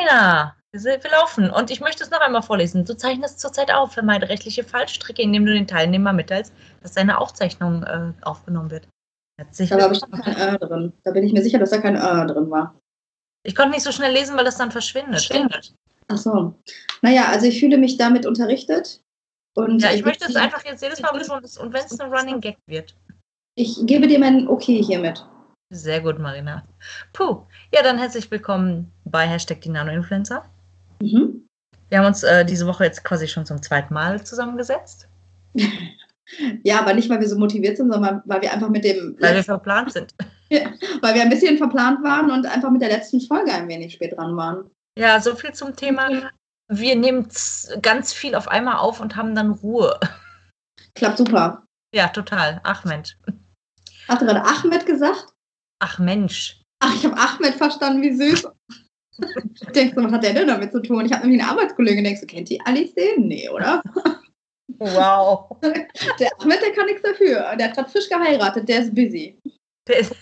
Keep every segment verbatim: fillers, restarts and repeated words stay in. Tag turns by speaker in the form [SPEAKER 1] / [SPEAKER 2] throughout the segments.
[SPEAKER 1] Marina, wir, sind, wir laufen und ich möchte es noch einmal vorlesen. Du zeichnest zurzeit auf, vermeide rechtliche Fallstricke, indem du den Teilnehmer mitteilst, dass deine Aufzeichnung äh, aufgenommen wird. Herzlich
[SPEAKER 2] Da habe ich kein Ö drin. Da bin ich mir sicher, dass da kein Ö drin war.
[SPEAKER 1] Ich konnte nicht so schnell lesen, weil das dann verschwindet.
[SPEAKER 2] Verschwindet. Ach so. Naja, also ich fühle mich damit unterrichtet. Und
[SPEAKER 1] ja, ich möchte es einfach jetzt jedes Mal betonen, und wenn es ein Running Gag wird.
[SPEAKER 2] Ich gebe dir mein Okay hiermit.
[SPEAKER 1] Sehr gut, Marina. Puh, ja, dann herzlich willkommen bei Hashtag die Nano-Influencer. Mhm. Wir haben uns äh, diese Woche jetzt quasi schon zum zweiten Mal zusammengesetzt.
[SPEAKER 2] Ja, aber nicht, weil wir so motiviert sind, sondern weil wir einfach mit dem...
[SPEAKER 1] Weil wir verplant sind.
[SPEAKER 2] Ja, weil wir ein bisschen verplant waren und einfach mit der letzten Folge ein wenig spät dran waren.
[SPEAKER 1] Ja, so viel zum Thema. Wir nehmen ganz viel auf einmal auf und haben dann Ruhe.
[SPEAKER 2] Klappt super.
[SPEAKER 1] Ja, total. Ach, Mensch.
[SPEAKER 2] Hast du gerade Ahmed gesagt?
[SPEAKER 1] Ach, Mensch.
[SPEAKER 2] Ach, ich habe Ahmed verstanden, wie süß. Denkst du, was hat der denn damit zu tun? Ich habe nämlich eine Arbeitskollegin, denkst du, kennt die Alice den? Nee, oder?
[SPEAKER 1] Wow.
[SPEAKER 2] Der Ahmed, der kann nichts dafür. Der hat gerade frisch geheiratet, der ist busy.
[SPEAKER 1] Der ist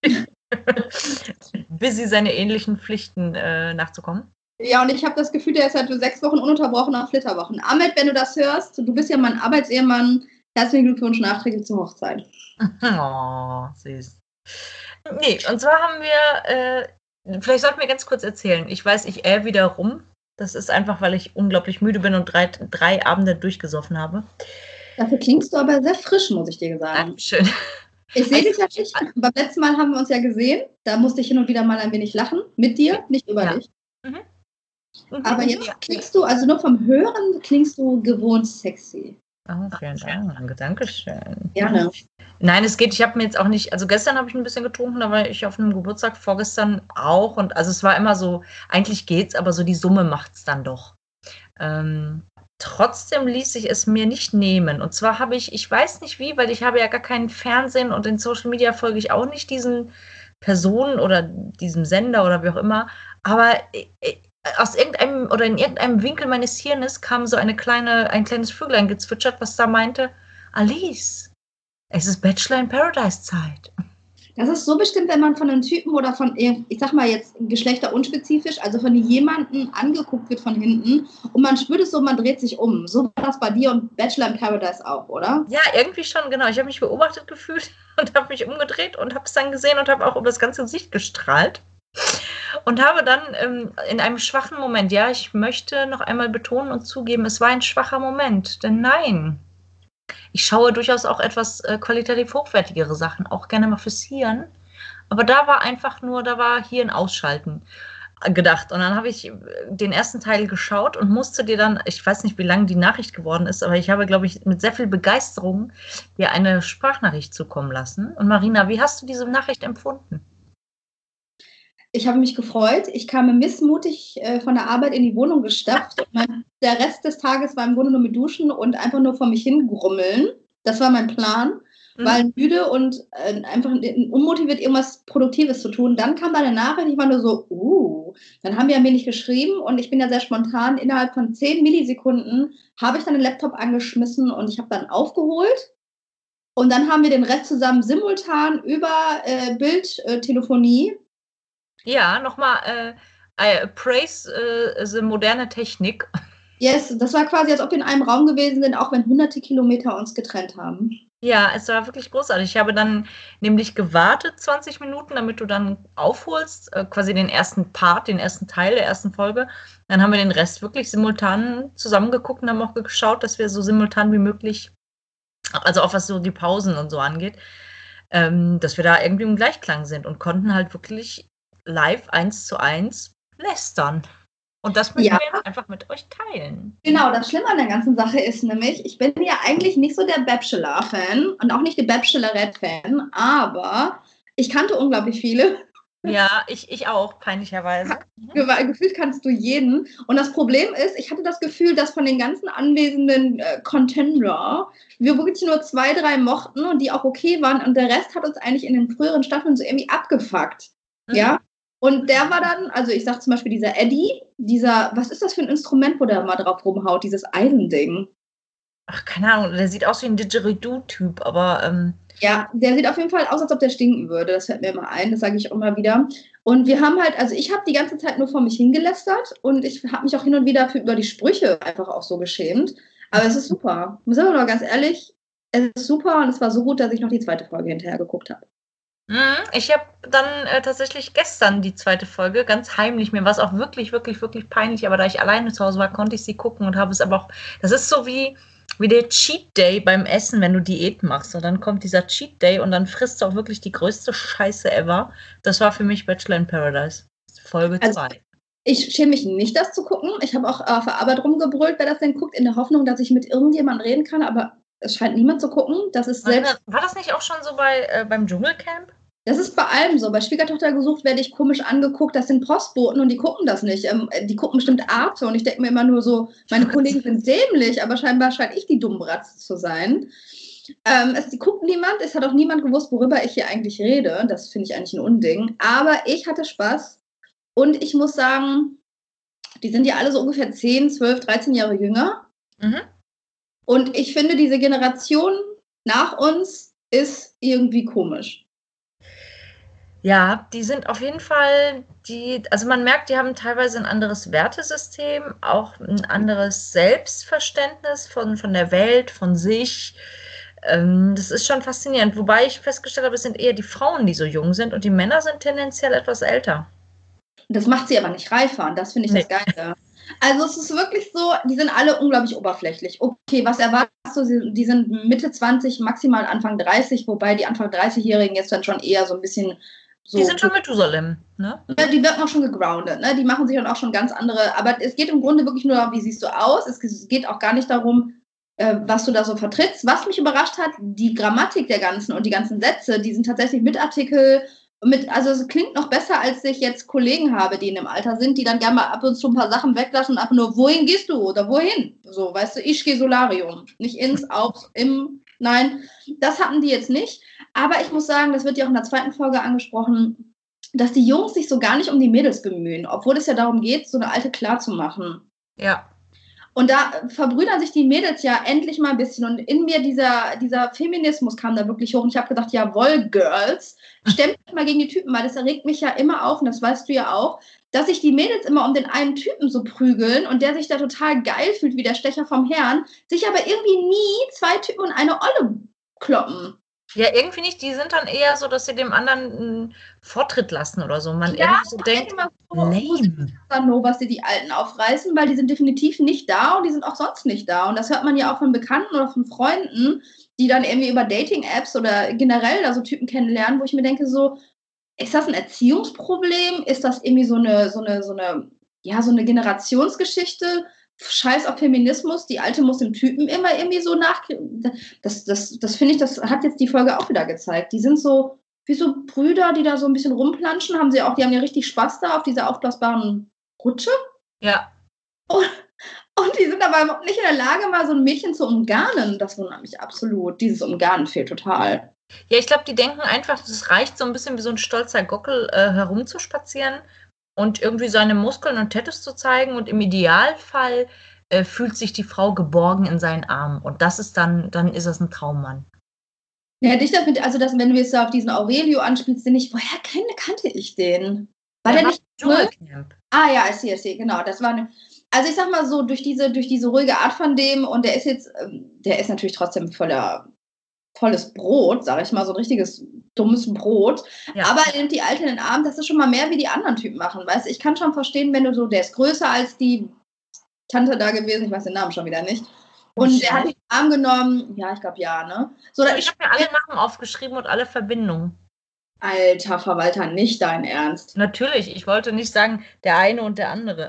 [SPEAKER 1] busy, seine ähnlichen Pflichten äh, nachzukommen.
[SPEAKER 2] Ja, und ich habe das Gefühl, der ist halt für sechs Wochen ununterbrochen auf Flitterwochen. Ahmed, wenn du das hörst, du bist ja mein Arbeitsehemann, herzlichen Glückwunsch nachträglich zur Hochzeit.
[SPEAKER 1] Oh, süß. Nee, und zwar haben wir, äh, vielleicht sollten wir ganz kurz erzählen. Ich weiß, ich äh wieder rum. Das ist einfach, weil ich unglaublich müde bin und drei, drei Abende durchgesoffen habe.
[SPEAKER 2] Dafür klingst du aber sehr frisch, muss ich dir sagen.
[SPEAKER 1] Dankeschön.
[SPEAKER 2] Ich sehe dich ja nicht. Beim letzten Mal haben wir uns ja gesehen. Da musste ich hin und wieder mal ein wenig lachen. Mit dir, nicht über
[SPEAKER 1] ja.
[SPEAKER 2] dich.
[SPEAKER 1] Mhm.
[SPEAKER 2] Aber jetzt klingst du, also nur vom Hören klingst du gewohnt sexy.
[SPEAKER 1] Oh, vielen Dank. Dankeschön.
[SPEAKER 2] Gerne.
[SPEAKER 1] Nein, es geht, ich habe mir jetzt auch nicht, also gestern habe ich ein bisschen getrunken, da war ich auf einem Geburtstag, vorgestern auch. Und also es war immer so, eigentlich geht's, aber so die Summe macht's dann doch. Ähm, trotzdem ließ sich es mir nicht nehmen. Und zwar habe ich, ich weiß nicht wie, weil ich habe ja gar keinen Fernsehen und in Social Media folge ich auch nicht diesen Personen oder diesem Sender oder wie auch immer. Aber aus irgendeinem oder in irgendeinem Winkel meines Hirnes kam so eine kleine, ein kleines Vöglein gezwitschert, was da meinte, Alice, es ist Bachelor in Paradise Zeit.
[SPEAKER 2] Das ist so bestimmt, wenn man von einem Typen oder von, ich sag mal jetzt geschlechterunspezifisch, also von jemandem angeguckt wird von hinten und man spürt es so, man dreht sich um. So war das bei dir und Bachelor in Paradise auch, oder?
[SPEAKER 1] Ja, irgendwie schon, genau. Ich habe mich beobachtet gefühlt und habe mich umgedreht und habe es dann gesehen und habe auch über das ganze Gesicht gestrahlt. Und habe dann ähm, in einem schwachen Moment, ja, ich möchte noch einmal betonen und zugeben, es war ein schwacher Moment, denn nein, ich schaue durchaus auch etwas äh, qualitativ hochwertigere Sachen, auch gerne mal fürs Hirn, aber da war einfach nur, da war Hirn ausschalten gedacht und dann habe ich den ersten Teil geschaut und musste dir dann, ich weiß nicht, wie lang die Nachricht geworden ist, aber ich habe, glaube ich, mit sehr viel Begeisterung dir eine Sprachnachricht zukommen lassen. Und Marina, wie hast du diese Nachricht empfunden?
[SPEAKER 2] Ich habe mich gefreut. Ich kam missmutig äh, von der Arbeit in die Wohnung gestapft. Mein, der Rest des Tages war im Grunde nur mit Duschen und einfach nur vor mich hingrummeln. Das war mein Plan, mhm. weil müde und äh, einfach unmotiviert irgendwas Produktives zu tun. Dann kam da eine Nachricht, ich war nur so, uh. Dann haben wir ein wenig geschrieben und ich bin ja sehr spontan. Innerhalb von zehn Millisekunden habe ich dann den Laptop angeschmissen und ich habe dann aufgeholt. Und dann haben wir den Rest zusammen simultan über äh, Bildtelefonie äh,
[SPEAKER 1] Ja, nochmal äh, praise äh, the moderne Technik.
[SPEAKER 2] Yes, das war quasi, als ob wir in einem Raum gewesen sind, auch wenn hunderte Kilometer uns getrennt haben.
[SPEAKER 1] Ja, es war wirklich großartig. Ich habe dann nämlich gewartet, zwanzig Minuten, damit du dann aufholst, äh, quasi den ersten Part, den ersten Teil der ersten Folge. Dann haben wir den Rest wirklich simultan zusammengeguckt und haben auch geschaut, dass wir so simultan wie möglich, also auch was so die Pausen und so angeht, ähm, dass wir da irgendwie im Gleichklang sind und konnten halt wirklich live eins zu eins lästern. Und das möchten
[SPEAKER 2] ja.
[SPEAKER 1] wir jetzt einfach mit euch teilen.
[SPEAKER 2] Genau, das Schlimme an der ganzen Sache ist nämlich, ich bin ja eigentlich nicht so der Bachelor-Fan und auch nicht der Bachelorette-Fan, aber ich kannte unglaublich viele.
[SPEAKER 1] Ja, ich, ich auch, peinlicherweise.
[SPEAKER 2] Gefühlt kannst du jeden. Und das Problem ist, ich hatte das Gefühl, dass von den ganzen anwesenden äh, Contender wir wirklich nur zwei, drei mochten und die auch okay waren und der Rest hat uns eigentlich in den früheren Staffeln so irgendwie abgefuckt. Mhm. Ja. Und der war dann, also ich sag zum Beispiel dieser Eddie, dieser, was ist das für ein Instrument, wo der mal drauf rumhaut, dieses Eisending?
[SPEAKER 1] Ach, keine Ahnung, der sieht aus wie ein Didgeridoo-Typ, aber... Ähm
[SPEAKER 2] ja, der sieht auf jeden Fall aus, als ob der stinken würde, das fällt mir immer ein, das sage ich auch immer wieder. Und wir haben halt, also ich habe die ganze Zeit nur vor mich hingelästert und ich habe mich auch hin und wieder für, über die Sprüche einfach auch so geschämt. Aber es ist super. Ich muss aber noch ganz ehrlich, es ist super und es war so gut, dass ich noch die zweite Folge hinterher geguckt habe.
[SPEAKER 1] Ich habe dann äh, tatsächlich gestern die zweite Folge, ganz heimlich. Mir war es auch wirklich, wirklich, wirklich peinlich, aber da ich alleine zu Hause war, konnte ich sie gucken und habe es aber auch. Das ist so wie, wie der Cheat Day beim Essen, wenn du Diät machst. Und dann kommt dieser Cheat Day und dann frisst du auch wirklich die größte Scheiße ever. Das war für mich Bachelor in Paradise, Folge zwei.
[SPEAKER 2] Also, ich schäme mich nicht, das zu gucken. Ich habe auch auf der Arbeit rumgebrüllt, wer das denn guckt, in der Hoffnung, dass ich mit irgendjemandem reden kann, aber es scheint niemand zu gucken. Das ist selbst.
[SPEAKER 1] War das nicht auch schon so bei, äh, beim Dschungelcamp?
[SPEAKER 2] Das ist bei allem so. Bei Schwiegertochter gesucht werde ich komisch angeguckt. Das sind Postboten und die gucken das nicht. Ähm, die gucken bestimmt Arte und ich denke mir immer nur so, meine Kollegen sind dämlich, aber scheinbar scheint ich die Dummbratze zu sein. Ähm, es die guckt niemand. Es hat auch niemand gewusst, worüber ich hier eigentlich rede. Das finde ich eigentlich ein Unding. Aber ich hatte Spaß und ich muss sagen, die sind ja alle so ungefähr zehn, zwölf, dreizehn Jahre jünger. Mhm. Und ich finde, diese Generation nach uns ist irgendwie komisch.
[SPEAKER 1] Ja, die sind auf jeden Fall, die, also man merkt, die haben teilweise ein anderes Wertesystem, auch ein anderes Selbstverständnis von, von der Welt, von sich. Ähm, das ist schon faszinierend. Wobei ich festgestellt habe, es sind eher die Frauen, die so jung sind und die Männer sind tendenziell etwas älter.
[SPEAKER 2] Das macht sie aber nicht reifer und das finde ich nee. das Geile. Also es ist wirklich so, die sind alle unglaublich oberflächlich. Okay, was erwartest du? Die sind Mitte zwanzig, maximal Anfang dreißig, wobei die Anfang dreißig-Jährigen jetzt dann schon eher so ein bisschen so.
[SPEAKER 1] Die sind schon Methusalem, ne?
[SPEAKER 2] Ja, die werden auch schon gegroundet, ne? Die machen sich dann auch schon ganz andere, aber es geht im Grunde wirklich nur darum, wie siehst du aus. Es geht auch gar nicht darum, äh, was du da so vertrittst. Was mich überrascht hat, die Grammatik der ganzen und die ganzen Sätze, die sind tatsächlich mit Artikel, mit, also es klingt noch besser, als ich jetzt Kollegen habe, die in dem Alter sind, die dann gerne mal ab und zu ein paar Sachen weglassen und einfach nur, wohin gehst du oder wohin? So, weißt du, ich gehe Solarium. Nicht ins, aufs, im, nein, das hatten die jetzt nicht. Aber ich muss sagen, das wird ja auch in der zweiten Folge angesprochen, dass die Jungs sich so gar nicht um die Mädels bemühen, obwohl es ja darum geht, so eine Alte klar zu machen.
[SPEAKER 1] Ja.
[SPEAKER 2] Und da verbrüdern sich die Mädels ja endlich mal ein bisschen. Und in mir dieser, dieser Feminismus kam da wirklich hoch. Und ich habe gedacht, jawohl, Girls, stemmt euch mal gegen die Typen, weil das erregt mich ja immer auf, und das weißt du ja auch, dass sich die Mädels immer um den einen Typen so prügeln und der sich da total geil fühlt, wie der Stecher vom Herrn, sich aber irgendwie nie zwei Typen und eine Olle kloppen.
[SPEAKER 1] Ja, irgendwie nicht. Die sind dann eher so, dass sie dem anderen einen Vortritt lassen oder so. Man
[SPEAKER 2] ja,
[SPEAKER 1] irgendwie so denkt,
[SPEAKER 2] so, lame. Was die die Alten aufreißen, weil die sind definitiv nicht da und die sind auch sonst nicht da. Und das hört man ja auch von Bekannten oder von Freunden, die dann irgendwie über Dating-Apps oder generell da so Typen kennenlernen, wo ich mir denke so, ist das ein Erziehungsproblem? Ist das irgendwie so eine, so eine, so eine, ja, so eine Generationsgeschichte? Scheiß auf Feminismus, die Alte muss dem Typen immer irgendwie so nach. Das, das, das finde ich, das hat jetzt die Folge auch wieder gezeigt. Die sind so wie so Brüder, die da so ein bisschen rumplanschen, haben sie auch, die haben ja richtig Spaß da auf dieser aufblasbaren Rutsche.
[SPEAKER 1] Ja.
[SPEAKER 2] Und, und die sind aber nicht in der Lage, mal so ein Mädchen zu umgarnen. Das wundert mich absolut. Dieses Umgarnen fehlt total.
[SPEAKER 1] Ja, ich glaube, die denken einfach, es reicht so ein bisschen wie so ein stolzer Gockel äh, herumzuspazieren und irgendwie seine Muskeln und Tattoos zu zeigen, und im Idealfall äh, fühlt sich die Frau geborgen in seinen Armen, und das ist dann, dann ist das ein Traummann.
[SPEAKER 2] Ja, dich das mit, also das, wenn du jetzt auf diesen Aurelio anspielst, den ich, woher kenne, kannte ich den? War der, der nicht Dschungelcamp? Ah ja, ich sehe, ich sehe, genau, das war eine, also ich sag mal so, durch diese, durch diese ruhige Art von dem, und der ist jetzt, der ist natürlich trotzdem voller volles Brot, sage ich mal, so ein richtiges dummes Brot. Ja. Aber er nimmt die Alte in den Arm, das ist schon mal mehr, wie die anderen Typen machen. Weißt du, ich kann schon verstehen, wenn du so, der ist größer als die Tante da gewesen, ich weiß den Namen schon wieder nicht. Und Michelle. Der hat den Arm genommen, ja, ich glaube ja, ne? So,
[SPEAKER 1] ich ich habe mir alle Namen aufgeschrieben und alle Verbindungen.
[SPEAKER 2] Alter Verwalter, nicht dein Ernst.
[SPEAKER 1] Natürlich, ich wollte nicht sagen, der eine und der andere.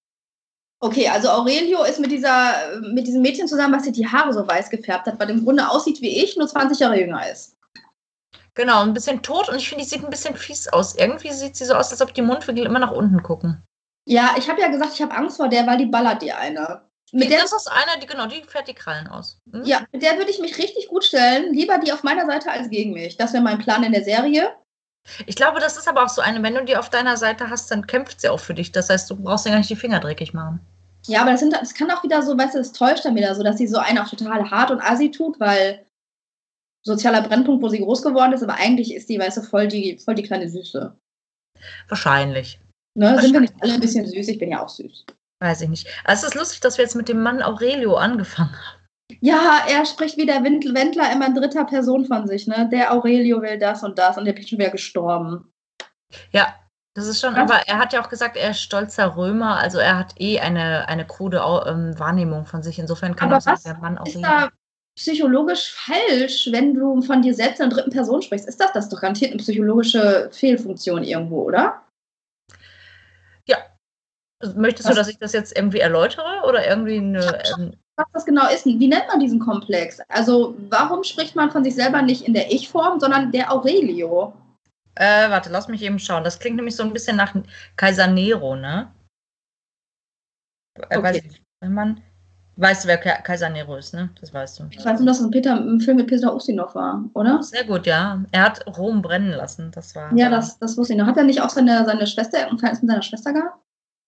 [SPEAKER 2] Okay, also Aurelio ist mit dieser, mit diesem Mädchen zusammen, was sich die Haare so weiß gefärbt hat, weil im Grunde aussieht wie ich, nur zwanzig Jahre jünger ist.
[SPEAKER 1] Genau, ein bisschen tot, und ich finde, die sieht ein bisschen fies aus. Irgendwie sieht sie so aus, als ob die Mundwinkel immer nach unten gucken.
[SPEAKER 2] Ja, ich habe ja gesagt, ich habe Angst vor der, weil die ballert dir eine.
[SPEAKER 1] Mit die, der, das ist eine, die, genau, die fährt die Krallen aus. Hm?
[SPEAKER 2] Ja, mit der würde ich mich richtig gut stellen. Lieber die auf meiner Seite als gegen mich. Das wäre mein Plan in der Serie.
[SPEAKER 1] Ich glaube, das ist aber auch so eine, wenn du die auf deiner Seite hast, dann kämpft sie auch für dich. Das heißt, du brauchst ja gar nicht die Finger dreckig machen.
[SPEAKER 2] Ja, aber das, sind, das kann auch wieder so, weißt du, das täuscht dann wieder so, dass sie so einen auch total hart und assi tut, weil sozialer Brennpunkt, wo sie groß geworden ist, aber eigentlich ist die, weißt du, voll die, voll die kleine Süße.
[SPEAKER 1] Wahrscheinlich.
[SPEAKER 2] Ne, sind wir nicht alle ein bisschen süß? Ich bin ja auch süß.
[SPEAKER 1] Weiß ich nicht. Also es ist lustig, dass wir jetzt mit dem Mann Aurelio angefangen haben.
[SPEAKER 2] Ja, er spricht wie der Wendler immer in dritter Person von sich, ne? Der Aurelio will das und das und der ist schon wieder gestorben.
[SPEAKER 1] Ja, das ist schon,
[SPEAKER 2] Was?
[SPEAKER 1] aber er hat ja auch gesagt, er ist stolzer Römer, also er hat eh eine, eine krude Au- ähm, Wahrnehmung von sich. Insofern kann
[SPEAKER 2] Aber
[SPEAKER 1] auch sagen,
[SPEAKER 2] was
[SPEAKER 1] der Mann
[SPEAKER 2] ist
[SPEAKER 1] Aurelio.
[SPEAKER 2] da psychologisch falsch, wenn du von dir selbst in der dritten Person sprichst? Ist das das doch garantiert eine psychologische Fehlfunktion irgendwo, oder?
[SPEAKER 1] Ja. Möchtest
[SPEAKER 2] Was?
[SPEAKER 1] du, dass ich das jetzt irgendwie erläutere oder irgendwie eine. Ähm,
[SPEAKER 2] Was das genau ist, wie nennt man diesen Komplex? Also warum spricht man von sich selber nicht in der Ich-Form, sondern der Aurelio?
[SPEAKER 1] äh, warte, lass mich eben schauen. Das klingt nämlich so ein bisschen nach Kaiser Nero, ne? Äh,
[SPEAKER 2] Okay.
[SPEAKER 1] weiß ich, wenn man. Weißt du, wer Ka- Kaiser Nero ist, ne? Das weißt du.
[SPEAKER 2] Ich weiß nur, dass es ein, Peter, ein Film mit Peter Ustinov war, oder?
[SPEAKER 1] Sehr gut, ja. Er hat Rom brennen lassen. Das war.
[SPEAKER 2] Ja, das, das wusste ich noch. Hat er nicht auch seine, seine Schwester, ein Verhältnis mit seiner Schwester gehabt?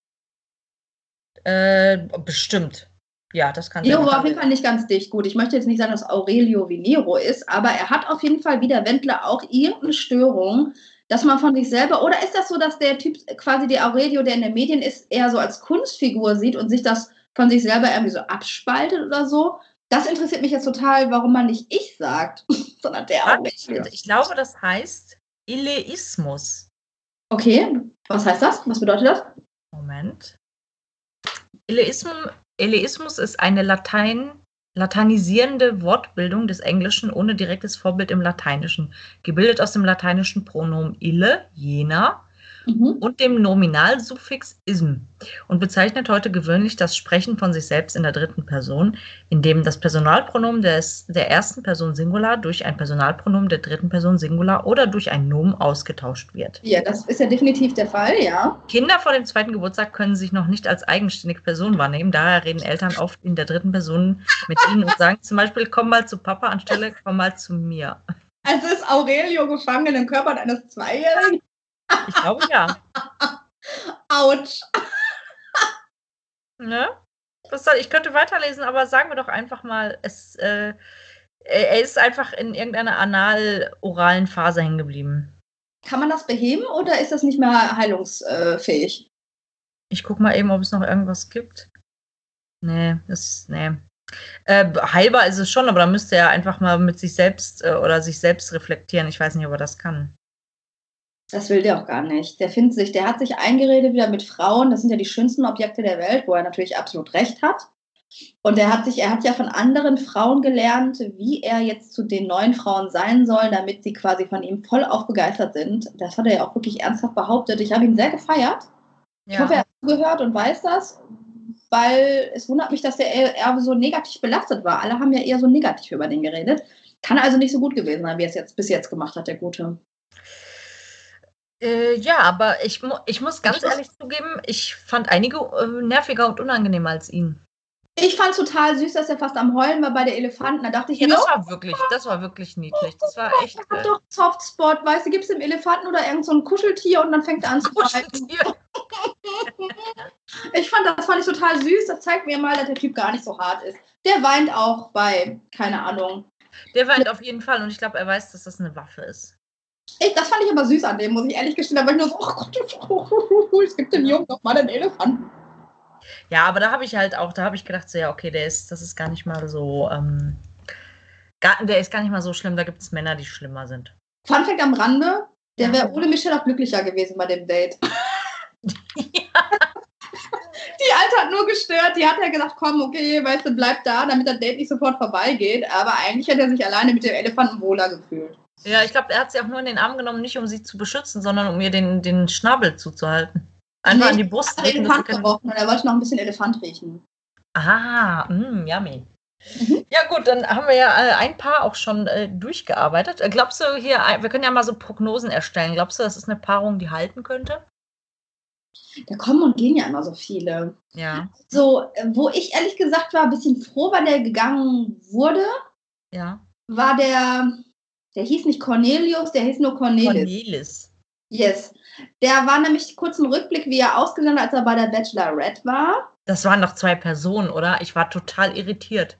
[SPEAKER 1] Äh, bestimmt. Ja, das kann
[SPEAKER 2] Nero
[SPEAKER 1] sein.
[SPEAKER 2] war auf jeden Fall nicht ganz dicht. Gut, ich möchte jetzt nicht sagen, dass Aurelio wie Nero ist, aber er hat auf jeden Fall wie der Wendler auch irgendeine Störung, dass man von sich selber, oder ist das so, dass der Typ quasi der Aurelio, der in den Medien ist, eher so als Kunstfigur sieht und sich das von sich selber irgendwie so abspaltet oder so? Das interessiert mich jetzt total, warum man nicht ich sagt, sondern der
[SPEAKER 1] Warte, ich,
[SPEAKER 2] Aurelio.
[SPEAKER 1] ich glaube, das heißt Eleismus.
[SPEAKER 2] Okay, was heißt das? Was bedeutet das?
[SPEAKER 1] Moment. Eleismus, Eleismus ist eine Latein, lateinisierende Wortbildung des Englischen ohne direktes Vorbild im Lateinischen, gebildet aus dem lateinischen Pronomen ille, jener,
[SPEAKER 2] Mhm.
[SPEAKER 1] und dem Nominalsuffix ism und bezeichnet heute gewöhnlich das Sprechen von sich selbst in der dritten Person, indem das Personalpronomen des, der ersten Person Singular durch ein Personalpronomen der dritten Person Singular oder durch ein Nomen ausgetauscht wird.
[SPEAKER 2] Ja, das ist ja definitiv der Fall, ja.
[SPEAKER 1] Kinder vor dem zweiten Geburtstag können sich noch nicht als eigenständige Person wahrnehmen, daher reden Eltern oft in der dritten Person mit ihnen und sagen zum Beispiel, komm mal zu Papa anstelle, komm mal zu mir.
[SPEAKER 2] Also ist Aurelio gefangen im Körper eines Zweijährigen?
[SPEAKER 1] Ich glaube ja.
[SPEAKER 2] Autsch.
[SPEAKER 1] Ne? Was soll, ich könnte weiterlesen, aber sagen wir doch einfach mal, es, äh, er ist einfach in irgendeiner anal-oralen Phase hängen geblieben.
[SPEAKER 2] Kann man das beheben oder ist das nicht mehr heilungsfähig?
[SPEAKER 1] Ich gucke mal eben, ob es noch irgendwas gibt. Nee, das, nee. Äh, heilbar ist es schon, aber da müsste er einfach mal mit sich selbst äh, oder sich selbst reflektieren. Ich weiß nicht, ob er das kann.
[SPEAKER 2] Das will der auch gar nicht. Der findet sich, der hat sich eingeredet wieder mit Frauen. Das sind ja die schönsten Objekte der Welt, wo er natürlich absolut recht hat. Und er hat sich, er hat ja von anderen Frauen gelernt, wie er jetzt zu den neuen Frauen sein soll, damit sie quasi von ihm voll aufbegeistert sind. Das hat er ja auch wirklich ernsthaft behauptet. Ich habe ihn sehr gefeiert. Ich
[SPEAKER 1] Ja.
[SPEAKER 2] hoffe, er hat zugehört und weiß das, weil es wundert mich, dass der eher, eher so negativ belastet war. Alle haben ja eher so negativ über den geredet. Kann also nicht so gut gewesen sein, wie er es jetzt bis jetzt gemacht hat, der Gute.
[SPEAKER 1] Äh, ja, aber ich, mu ich muss ganz ehrlich zugeben, ich fand einige äh, nerviger und unangenehmer als ihn.
[SPEAKER 2] Ich fand es total süß, dass er fast am Heulen war bei der Elefanten. Da dachte ich,
[SPEAKER 1] Ja,
[SPEAKER 2] mir,
[SPEAKER 1] das
[SPEAKER 2] oh,
[SPEAKER 1] war wirklich, das war wirklich niedlich. Das war echt.
[SPEAKER 2] er hat
[SPEAKER 1] Äh,
[SPEAKER 2] doch einen Softspot, weißt du, gibt es dem Elefanten oder irgend so ein Kuscheltier und dann fängt er an zu weinen.
[SPEAKER 1] Kuscheltier.
[SPEAKER 2] Ich fand, das fand ich total süß. Das zeigt mir mal, dass der Typ gar nicht so hart ist. Der weint auch bei, keine Ahnung.
[SPEAKER 1] Der weint auf jeden Fall und ich glaube, er weiß, dass das eine Waffe ist.
[SPEAKER 2] Ich, das fand ich aber süß an dem, muss ich ehrlich gestehen. Da war ich nur so, oh Gott, es gibt den Jungen noch mal einen Elefanten.
[SPEAKER 1] Ja, aber da habe ich halt auch, da habe ich gedacht, so ja, okay, der ist, das ist gar nicht mal so, ähm, gar, der ist gar nicht mal so schlimm, da gibt es Männer, die schlimmer sind.
[SPEAKER 2] Fun Fact am Rande, der
[SPEAKER 1] Ja.
[SPEAKER 2] wäre ohne Michelle auch glücklicher gewesen bei dem Date.
[SPEAKER 1] Ja.
[SPEAKER 2] Die Alte hat nur gestört, die hat ja gesagt, komm, okay, weißt du, bleib da, damit das Date nicht sofort vorbeigeht. Aber eigentlich hat er sich alleine mit dem Elefanten wohler gefühlt.
[SPEAKER 1] Ja, ich glaube, er hat sie auch nur in den Arm genommen, nicht um sie zu beschützen, sondern um ihr den, den Schnabel zuzuhalten. Einfach
[SPEAKER 2] Nee,
[SPEAKER 1] an die Brust
[SPEAKER 2] Er hat
[SPEAKER 1] drücken. dass sie
[SPEAKER 2] Elefant
[SPEAKER 1] können-
[SPEAKER 2] gerochen und er wollte noch ein bisschen Elefant riechen.
[SPEAKER 1] Ah, mh, yummy.
[SPEAKER 2] Mhm.
[SPEAKER 1] Ja gut, dann haben wir ja äh, ein paar auch schon äh, durchgearbeitet. Äh, glaubst du hier, äh, wir können ja mal so Prognosen erstellen. Glaubst du, das ist eine Paarung, die halten könnte?
[SPEAKER 2] Da kommen und gehen ja immer so viele.
[SPEAKER 1] Ja,
[SPEAKER 2] So, äh, wo ich ehrlich gesagt war, ein bisschen froh, weil der gegangen wurde,
[SPEAKER 1] ja.
[SPEAKER 2] war der, der hieß nicht Cornelius, der hieß nur Cornelis.
[SPEAKER 1] Cornelis.
[SPEAKER 2] Yes. Der war nämlich kurz im Rückblick, wie er ausgesehen hat, als er bei der Bachelorette war.
[SPEAKER 1] Das waren doch zwei Personen, oder? Ich war total irritiert.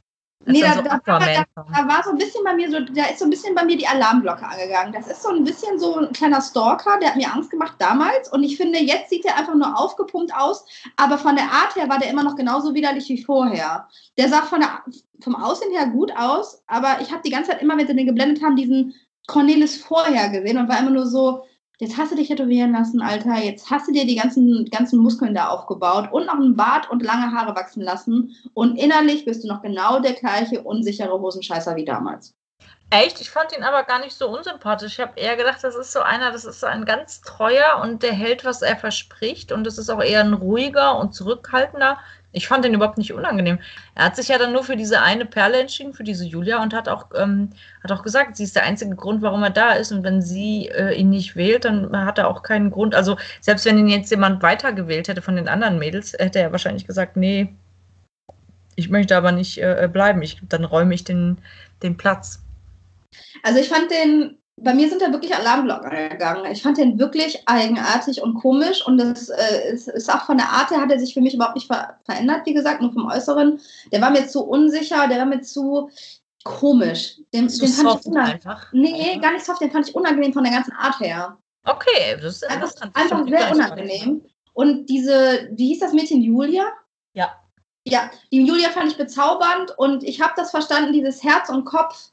[SPEAKER 1] Als
[SPEAKER 2] Nee,
[SPEAKER 1] dann
[SPEAKER 2] da,
[SPEAKER 1] so
[SPEAKER 2] da, da,
[SPEAKER 1] Aquaman
[SPEAKER 2] da,
[SPEAKER 1] kam.
[SPEAKER 2] da war so ein bisschen bei mir so, da ist so ein bisschen bei mir die Alarmglocke angegangen. Das ist so ein bisschen so ein kleiner Stalker, der hat mir Angst gemacht damals. Und ich finde, jetzt sieht er einfach nur aufgepumpt aus, aber von der Art her war der immer noch genauso widerlich wie vorher. Der sah von der, vom Aussehen her gut aus, aber ich habe die ganze Zeit immer, wenn sie den geblendet haben, diesen Cornelis vorher gesehen und war immer nur so, jetzt hast du dich tätowieren lassen, Alter, jetzt hast du dir die ganzen, ganzen Muskeln da aufgebaut und noch einen Bart und lange Haare wachsen lassen und innerlich bist du noch genau der gleiche unsichere Hosenscheißer wie damals.
[SPEAKER 1] Echt? Ich fand ihn aber gar nicht so unsympathisch. Ich habe eher gedacht, das ist so einer, das ist so ein ganz treuer und der hält, was er verspricht und das ist auch eher ein ruhiger und zurückhaltender. Ich fand den überhaupt nicht unangenehm. Er hat sich ja dann nur für diese eine Perle entschieden, für diese Julia und hat auch, ähm, hat auch gesagt, sie ist der einzige Grund, warum er da ist und wenn sie äh, ihn nicht wählt, dann hat er auch keinen Grund. Also selbst wenn ihn jetzt jemand weitergewählt hätte von den anderen Mädels, hätte er wahrscheinlich gesagt, nee, ich möchte aber nicht äh, bleiben. Ich, dann räume ich den, den Platz.
[SPEAKER 2] Also ich fand den, bei mir sind da wirklich Alarmglocken angegangen. Ich fand den wirklich eigenartig und komisch und das äh, ist, ist auch von der Art her hat er sich für mich überhaupt nicht ver verändert, wie gesagt, nur vom Äußeren. Der war mir zu unsicher, der war mir zu komisch. Den,
[SPEAKER 1] Zu
[SPEAKER 2] den fand
[SPEAKER 1] soft
[SPEAKER 2] ich unangenehm.
[SPEAKER 1] einfach.
[SPEAKER 2] Nee, gar nicht soft, den fand ich unangenehm von der ganzen Art her.
[SPEAKER 1] Okay, das ist
[SPEAKER 2] Einfach,
[SPEAKER 1] interessant. Das
[SPEAKER 2] einfach
[SPEAKER 1] stimmt gar
[SPEAKER 2] sehr
[SPEAKER 1] nicht so.
[SPEAKER 2] unangenehm. Und diese, wie hieß das Mädchen, Julia?
[SPEAKER 1] Ja.
[SPEAKER 2] Ja, die Julia fand ich bezaubernd und ich habe das verstanden, dieses Herz und Kopf.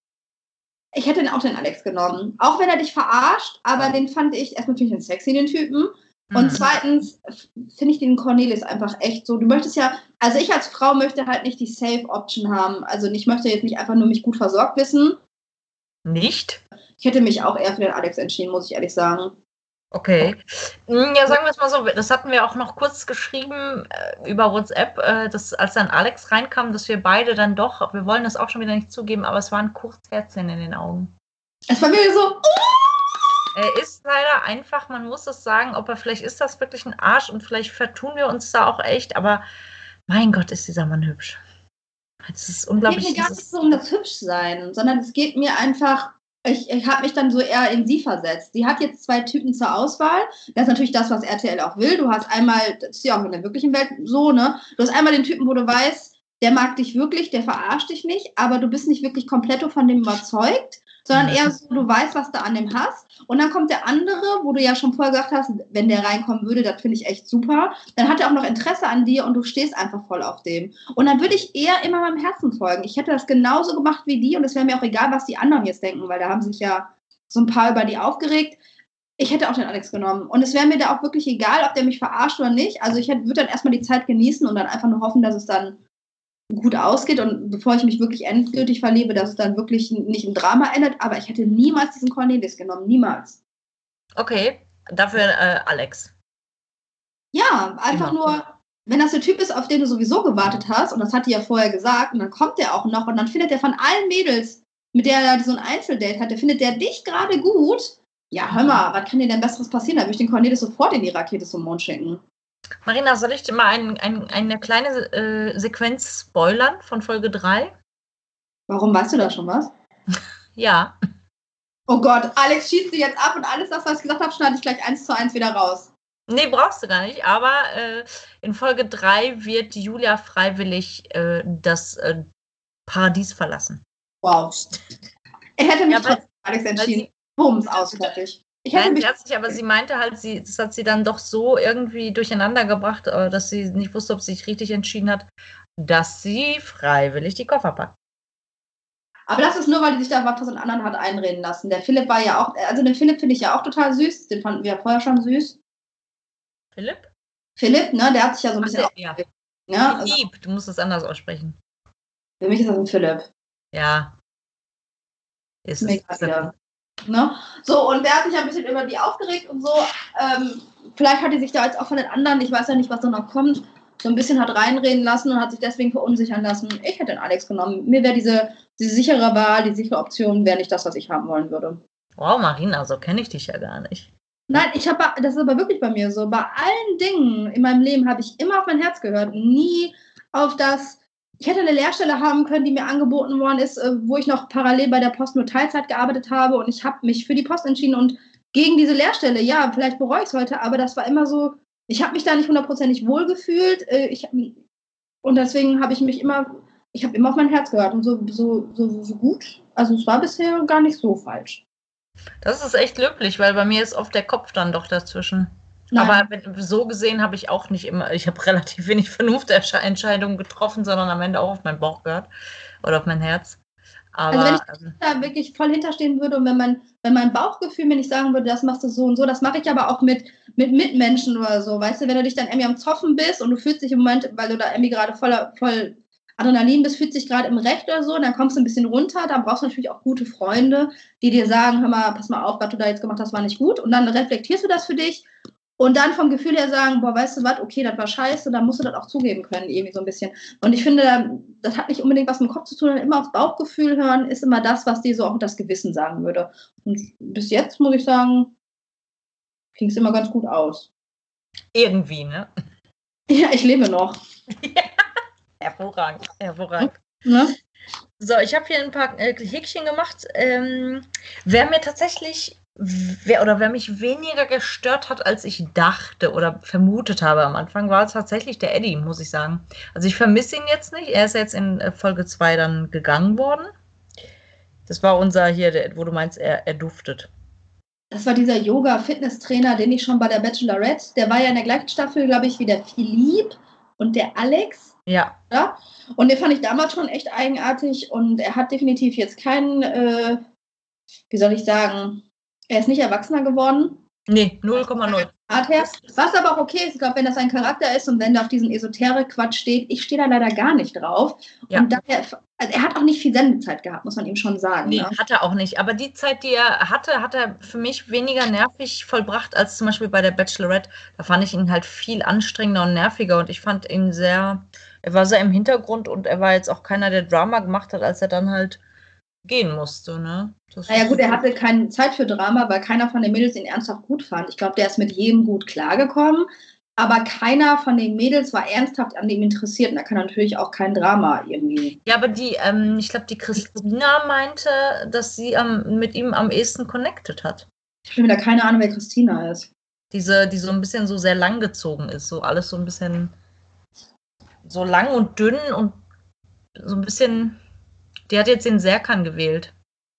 [SPEAKER 2] Ich hätte auch den Alex genommen. Auch wenn er dich verarscht, aber den fand ich, erstmal finde ich den sexy, den Typen. Und
[SPEAKER 1] Mhm.
[SPEAKER 2] zweitens finde ich den Cornelis einfach echt so. Du möchtest ja, also ich als Frau möchte halt nicht die Safe-Option haben. Also ich möchte jetzt nicht einfach nur mich gut versorgt wissen.
[SPEAKER 1] Nicht?
[SPEAKER 2] Ich hätte mich auch eher für den Alex entschieden, muss ich ehrlich sagen.
[SPEAKER 1] Okay. Ja, sagen wir es mal so, das hatten wir auch noch kurz geschrieben äh, über WhatsApp, äh, dass als dann Alex reinkam, dass wir beide dann doch, wir wollen das auch schon wieder nicht zugeben, aber es waren kurz Herzchen in den Augen.
[SPEAKER 2] Es war mir so, oh!
[SPEAKER 1] Er ist leider einfach, man muss es sagen, ob er, vielleicht ist das wirklich ein Arsch und vielleicht vertun wir uns da auch echt, aber mein Gott, ist dieser Mann hübsch. Es ist unglaublich.
[SPEAKER 2] Es geht mir gar nicht so um das Hübschsein, sondern es geht mir einfach, ich, ich habe mich dann so eher in sie versetzt. Sie hat jetzt zwei Typen zur Auswahl. Das ist natürlich das, was R T L auch will. Du hast einmal, das ist ja auch in der wirklichen Welt so, ne? Du hast einmal den Typen, wo du weißt, der mag dich wirklich, der verarscht dich nicht, aber du bist nicht wirklich komplett von dem überzeugt, sondern eher so, du weißt, was du an dem hast. Und dann kommt der andere, wo du ja schon vorher gesagt hast, wenn der reinkommen würde, das finde ich echt super. Dann hat er auch noch Interesse an dir und du stehst einfach voll auf dem. Und dann würde ich eher immer meinem Herzen folgen. Ich hätte das genauso gemacht wie die und es wäre mir auch egal, was die anderen jetzt denken, weil da haben sich ja so ein paar über die aufgeregt. Ich hätte auch den Alex genommen. Und es wäre mir da auch wirklich egal, ob der mich verarscht oder nicht. Also ich würde dann erstmal die Zeit genießen und dann einfach nur hoffen, dass es dann gut ausgeht und bevor ich mich wirklich endgültig verliebe, dass es dann wirklich nicht im Drama endet, aber ich hätte niemals diesen Cornelis genommen, niemals.
[SPEAKER 1] Okay, dafür äh, Alex.
[SPEAKER 2] Ja, einfach
[SPEAKER 1] Immer.
[SPEAKER 2] nur, wenn das der Typ ist, auf den du sowieso gewartet hast, und das hat die ja vorher gesagt, und dann kommt der auch noch und dann findet er von allen Mädels, mit der er so ein Einzeldate hat, der findet der dich gerade gut. Ja, hör mal, was kann dir denn Besseres passieren? Da würde ich den Cornelis sofort in die Rakete zum Mond schicken.
[SPEAKER 1] Marina, soll ich dir mal ein, ein, eine kleine äh, Sequenz spoilern von Folge drei?
[SPEAKER 2] Warum, weißt du da schon was?
[SPEAKER 1] Ja.
[SPEAKER 2] Oh Gott, Alex schießt sie jetzt ab und alles das, was ich gesagt habe, schneide ich gleich eins zu eins wieder raus.
[SPEAKER 1] Nee, brauchst du gar nicht, aber äh, in Folge drei wird Julia freiwillig äh, das äh, Paradies verlassen.
[SPEAKER 2] Wow. Er hätte mich
[SPEAKER 1] Ja, weil-
[SPEAKER 2] trotzdem Alex entschieden.
[SPEAKER 1] sie-
[SPEAKER 2] Bums, aus, fertig. Ich hätte
[SPEAKER 1] Nein,
[SPEAKER 2] mich
[SPEAKER 1] sie hat sich, aber sie meinte halt, sie, das hat sie dann doch so irgendwie durcheinander gebracht, äh, dass sie nicht wusste, ob sie sich richtig entschieden hat, dass sie freiwillig die Koffer packt.
[SPEAKER 2] Aber das ist nur, weil die sich da was von anderen hat einreden lassen. Der Philipp war ja auch, also den Philipp finde ich ja auch total süß. Den fanden wir ja vorher schon süß.
[SPEAKER 1] Philipp?
[SPEAKER 2] Philipp, ne, der hat sich ja so ein bisschen
[SPEAKER 1] Ach,
[SPEAKER 2] auch,
[SPEAKER 1] ja.
[SPEAKER 2] ne? Also
[SPEAKER 1] Philipp, du musst es anders aussprechen.
[SPEAKER 2] für mich ist das ein Philipp.
[SPEAKER 1] Ja. Ist es.
[SPEAKER 2] Mega wieder. Ne? So, und der hat sich ja ein bisschen über die aufgeregt und so. Ähm, vielleicht hat die sich da jetzt auch von den anderen, ich weiß ja nicht, was da noch kommt, so ein bisschen hat reinreden lassen und hat sich deswegen verunsichern lassen. Ich hätte den Alex genommen. Mir wäre diese, diese sichere Wahl, die sichere Option, wäre nicht das, was ich haben wollen würde.
[SPEAKER 1] Wow, Marina, so kenne ich dich ja gar nicht.
[SPEAKER 2] Nein, ich habe, das ist aber wirklich bei mir so. Bei allen Dingen in meinem Leben habe ich immer auf mein Herz gehört, nie auf das. Ich hätte eine Lehrstelle haben können, die mir angeboten worden ist, wo ich noch parallel bei der Post nur Teilzeit gearbeitet habe und ich habe mich für die Post entschieden und gegen diese Lehrstelle, ja, vielleicht bereue ich es heute, aber das war immer so, ich habe mich da nicht hundertprozentig wohlgefühlt ich, und deswegen habe ich mich immer ich habe immer auf mein Herz gehört und so, so, so, so gut. Also es war bisher gar nicht so falsch.
[SPEAKER 1] Das ist echt löblich, weil bei mir ist oft der Kopf dann doch dazwischen.
[SPEAKER 2] Nein.
[SPEAKER 1] Aber wenn, so gesehen habe ich auch nicht immer, ich habe relativ wenig Vernunftentscheidungen getroffen, sondern am Ende auch auf mein Bauch gehört oder auf mein Herz. Aber,
[SPEAKER 2] also wenn ich da wirklich voll hinterstehen würde und wenn mein, wenn mein Bauchgefühl mir nicht sagen würde, das machst du so und so, das mache ich aber auch mit, mit Mitmenschen oder so, weißt du, wenn du dich dann irgendwie am Zoffen bist und du fühlst dich im Moment, weil du da irgendwie gerade voller, voll Adrenalin bist, fühlst dich gerade im Recht oder so, und dann kommst du ein bisschen runter, dann brauchst du natürlich auch gute Freunde, die dir sagen, hör mal, pass mal auf, was du da jetzt gemacht hast, war nicht gut, und dann reflektierst du das für dich und dann vom Gefühl her sagen, boah, weißt du was, okay, das war scheiße, dann musst du das auch zugeben können, irgendwie so ein bisschen. Und ich finde, das hat nicht unbedingt was mit dem Kopf zu tun, sondern immer aufs Bauchgefühl hören, ist immer das, was dir so auch das Gewissen sagen würde. Und bis jetzt, muss ich sagen, ging es immer ganz gut aus.
[SPEAKER 1] Irgendwie, ne?
[SPEAKER 2] Ja, ich lebe noch.
[SPEAKER 1] Ja, hervorragend, hervorragend.
[SPEAKER 2] Ne?
[SPEAKER 1] So, ich habe hier ein paar äh, Häkchen gemacht. Ähm, wer mir tatsächlich, wer oder wer mich weniger gestört hat, als ich dachte oder vermutet habe am Anfang, war tatsächlich der Eddie, muss ich sagen. Also ich vermisse ihn jetzt nicht. Er ist jetzt in äh, Folge zwei dann gegangen worden. Das war unser hier, der, wo du meinst, er, er duftet.
[SPEAKER 2] Das war dieser Yoga-Fitness-Trainer, den ich schon bei der Bachelorette, der war ja in der gleichen Staffel, glaube ich, wie der Philipp und der Alex.
[SPEAKER 1] Ja.
[SPEAKER 2] Ja? Und den fand ich damals schon echt eigenartig und er hat definitiv jetzt keinen, äh, wie soll ich sagen, er ist nicht erwachsener geworden.
[SPEAKER 1] Nee, null Komma null.
[SPEAKER 2] Was aber auch okay ist, ich glaube, wenn das ein Charakter ist und wenn da auf diesen Esoterik-Quatsch steht, ich stehe da leider gar nicht drauf.
[SPEAKER 1] Ja.
[SPEAKER 2] Und daher, also er hat auch nicht viel Sendezeit gehabt, muss man ihm schon sagen.
[SPEAKER 1] Nee,
[SPEAKER 2] ne?
[SPEAKER 1] hat er auch nicht. Aber die Zeit, die er hatte, hat er für mich weniger nervig vollbracht als zum Beispiel bei der Bachelorette. Da fand ich ihn halt viel anstrengender und nerviger und ich fand ihn sehr, er war sehr im Hintergrund und er war jetzt auch keiner, der Drama gemacht hat, als er dann halt gehen musste, ne? Das
[SPEAKER 2] naja gut, er hatte keine Zeit für Drama, weil keiner von den Mädels ihn ernsthaft gut fand. Ich glaube, der ist mit jedem gut klargekommen, aber keiner von den Mädels war ernsthaft an ihm interessiert und da kann natürlich auch kein Drama irgendwie.
[SPEAKER 1] Ja, aber die, ähm, ich glaube, die Christina meinte, dass sie ähm, mit ihm am ehesten connected hat.
[SPEAKER 2] Ich habe wieder keine Ahnung, wer Christina ist.
[SPEAKER 1] Diese, die so ein bisschen so sehr langgezogen ist, so alles so ein bisschen so lang und dünn und so ein bisschen. Die hat jetzt den Serkan gewählt.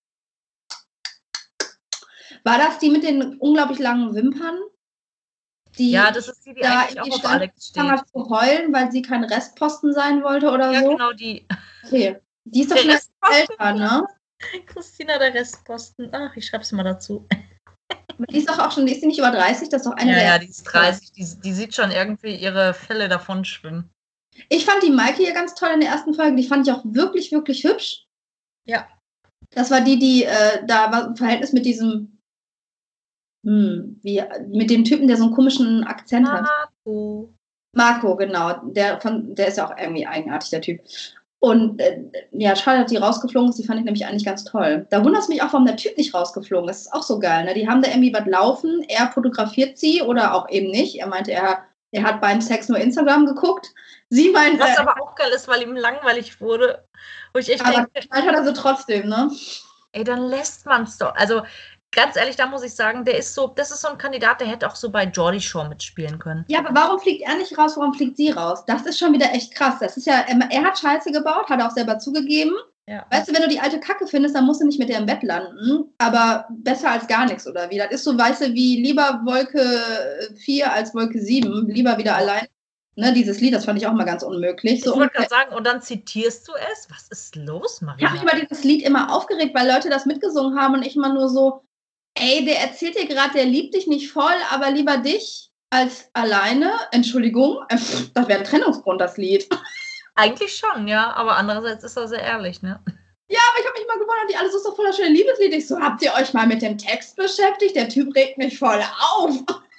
[SPEAKER 2] War das die mit den unglaublich langen Wimpern? Die
[SPEAKER 1] ja, das ist die, die
[SPEAKER 2] da
[SPEAKER 1] eigentlich auch auf Alex steht.
[SPEAKER 2] Hat zu heulen, weil sie kein Restposten sein wollte oder
[SPEAKER 1] ja,
[SPEAKER 2] so?
[SPEAKER 1] Ja, genau die.
[SPEAKER 2] Okay. Die ist doch schon älter, ne?
[SPEAKER 1] Christina, der Restposten. Ach, ich schreib's mal dazu.
[SPEAKER 2] Die ist doch auch schon, die ist die nicht über dreißig? Das ist doch eine
[SPEAKER 1] ja,
[SPEAKER 2] der
[SPEAKER 1] ja, die ist dreißig. Die, die sieht schon irgendwie ihre Fälle davon schwimmen.
[SPEAKER 2] Ich fand die Maike hier ganz toll in der ersten Folge. Die fand ich auch wirklich, wirklich hübsch.
[SPEAKER 1] Ja.
[SPEAKER 2] Das war die, die äh, da war ein Verhältnis mit diesem, hm, wie, mit dem Typen, der so einen komischen Akzent
[SPEAKER 1] Marco.
[SPEAKER 2] hat. Marco. Marco, genau. Der, von, der ist ja auch irgendwie eigenartig, der Typ. Und äh, ja, schade, dass die rausgeflogen ist. Die fand ich nämlich eigentlich ganz toll. Da wundert es mich auch, warum der Typ nicht rausgeflogen ist. Das ist auch so geil. Ne? Die haben da irgendwie was laufen. Er fotografiert sie oder auch eben nicht. Er meinte, er, er hat beim Sex nur Instagram geguckt. Sie meint,
[SPEAKER 1] was
[SPEAKER 2] äh,
[SPEAKER 1] aber auch geil ist, weil ihm langweilig wurde. Wo ich echt
[SPEAKER 2] aber
[SPEAKER 1] denke,
[SPEAKER 2] hat er so trotzdem, ne?
[SPEAKER 1] Ey, dann lässt man es doch. Also ganz ehrlich, da muss ich sagen, der ist so, das ist so ein Kandidat, der hätte auch so bei Geordie Shore mitspielen können.
[SPEAKER 2] Ja, aber warum fliegt er nicht raus, warum fliegt sie raus? Das ist schon wieder echt krass. Das ist ja, er hat Scheiße gebaut, hat er auch selber zugegeben.
[SPEAKER 1] Ja.
[SPEAKER 2] Weißt du, wenn du die alte Kacke findest, dann musst du nicht mit der im Bett landen, aber besser als gar nichts, oder wie? Das ist so, weißt du, wie lieber Wolke vier als Wolke sieben, lieber wieder allein. Ne, dieses Lied, das fand ich auch mal ganz unmöglich. So
[SPEAKER 1] ich wollte gerade sagen, und dann zitierst du es? Was ist los, Maria?
[SPEAKER 2] Ich habe mich über dieses Lied immer aufgeregt, weil Leute das mitgesungen haben und ich immer nur so, ey, der erzählt dir gerade, der liebt dich nicht voll, aber lieber dich als alleine. Entschuldigung, das wäre ein Trennungsgrund, das Lied.
[SPEAKER 1] Eigentlich schon, ja, aber andererseits ist er sehr ehrlich, ne?
[SPEAKER 2] Ja, aber ich habe mich mal gewundert, die alle so, so voll das schöne Liebeslied. Ich so, habt ihr euch mal mit dem Text beschäftigt? Der Typ regt mich voll auf.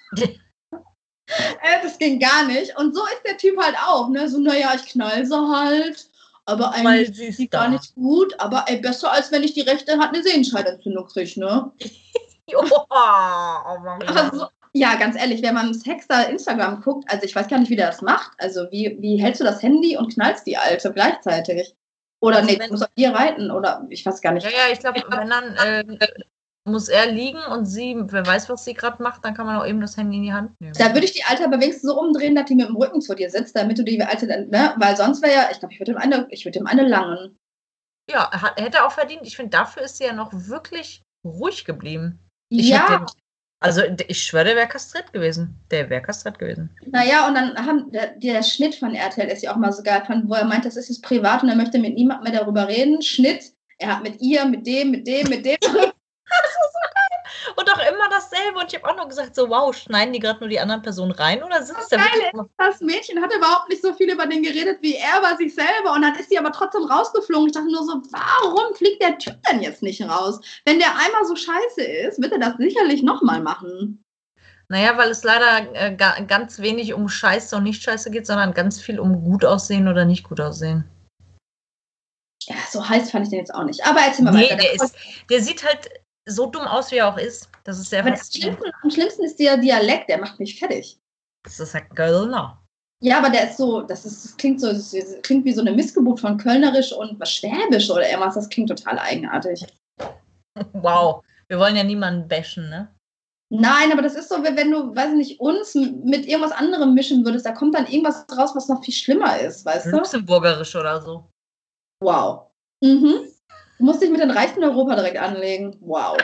[SPEAKER 2] äh, das ging gar nicht. Und so ist der Typ halt auch, ne? So, naja, ich knall sie halt. Aber eigentlich ist sie gar nicht gut. Aber ey, besser als wenn ich die rechte Hand eine Sehenscheidentzündung kriege, ne?
[SPEAKER 1] oh, oh,
[SPEAKER 2] also, ja, ganz ehrlich, wenn man Sex da Instagram guckt, also ich weiß gar nicht, wie der das macht. Also wie, wie hältst du das Handy und knallst die Alte gleichzeitig? Oder also nee, du musst auf ihr reiten oder ich weiß gar nicht.
[SPEAKER 1] Ja, ja, ich glaube, wenn dann, äh, muss er liegen und sie, wer weiß, was sie gerade macht, dann kann man auch eben das Handy in die Hand nehmen.
[SPEAKER 2] Da würde ich die Alte aber wenigstens so umdrehen, dass die mit dem Rücken zu dir sitzt, damit du die Alte, ne? Weil sonst wäre ja, ich glaube, ich würde ihm eine, ich würde ihm eine langen.
[SPEAKER 1] Ja, hat, hätte er auch verdient. Ich finde, dafür ist sie ja noch wirklich ruhig geblieben. Ich
[SPEAKER 2] Ja,
[SPEAKER 1] hätte, also ich schwöre, der wäre kastriert gewesen. Der wäre kastriert gewesen.
[SPEAKER 2] naja, und dann haben der, der Schnitt von R T L ist ja auch mal so geil, wo er meint, das ist jetzt privat und er möchte mit niemandem mehr darüber reden. Schnitt, er hat mit ihr, mit dem, mit dem, mit dem.
[SPEAKER 1] Und auch immer dasselbe. Und ich habe auch noch gesagt, so wow, schneiden die gerade nur die anderen Personen rein oder sitzt der wirklich
[SPEAKER 2] Geil, das Mädchen hat überhaupt nicht so viel über den geredet wie er über sich selber und dann ist sie aber trotzdem rausgeflogen. Ich dachte nur so, warum fliegt der Typ denn jetzt nicht raus? Wenn der einmal so scheiße ist, wird er das sicherlich nochmal machen.
[SPEAKER 1] Naja, weil es leider äh, ga, ganz wenig um Scheiße und Nicht-Scheiße geht, sondern ganz viel um gut aussehen oder nicht gut aussehen.
[SPEAKER 2] Ja, so heiß fand ich den jetzt auch nicht. Aber erzähl mal
[SPEAKER 1] Nee,
[SPEAKER 2] weiter.
[SPEAKER 1] der, ist, der sieht halt so dumm aus, wie er auch ist. Das ist sehr
[SPEAKER 2] Aber das Schlimmste, am schlimmsten ist der Dialekt, der macht mich fertig.
[SPEAKER 1] Das ist halt Kölner.
[SPEAKER 2] Ja, aber der ist so, das, ist, das klingt so, das klingt wie so eine Missgeburt von Kölnerisch und was Schwäbisch oder irgendwas. Das klingt total eigenartig.
[SPEAKER 1] Wow, wir wollen ja niemanden bashen, ne?
[SPEAKER 2] Nein, aber das ist so, wenn du, weiß ich nicht, uns mit irgendwas anderem mischen würdest, da kommt dann irgendwas raus, was noch viel schlimmer ist, weißt du?
[SPEAKER 1] Luxemburgerisch oder so.
[SPEAKER 2] Wow. Mhm. Du musst dich mit den Reichsten in Europa direkt anlegen. Wow.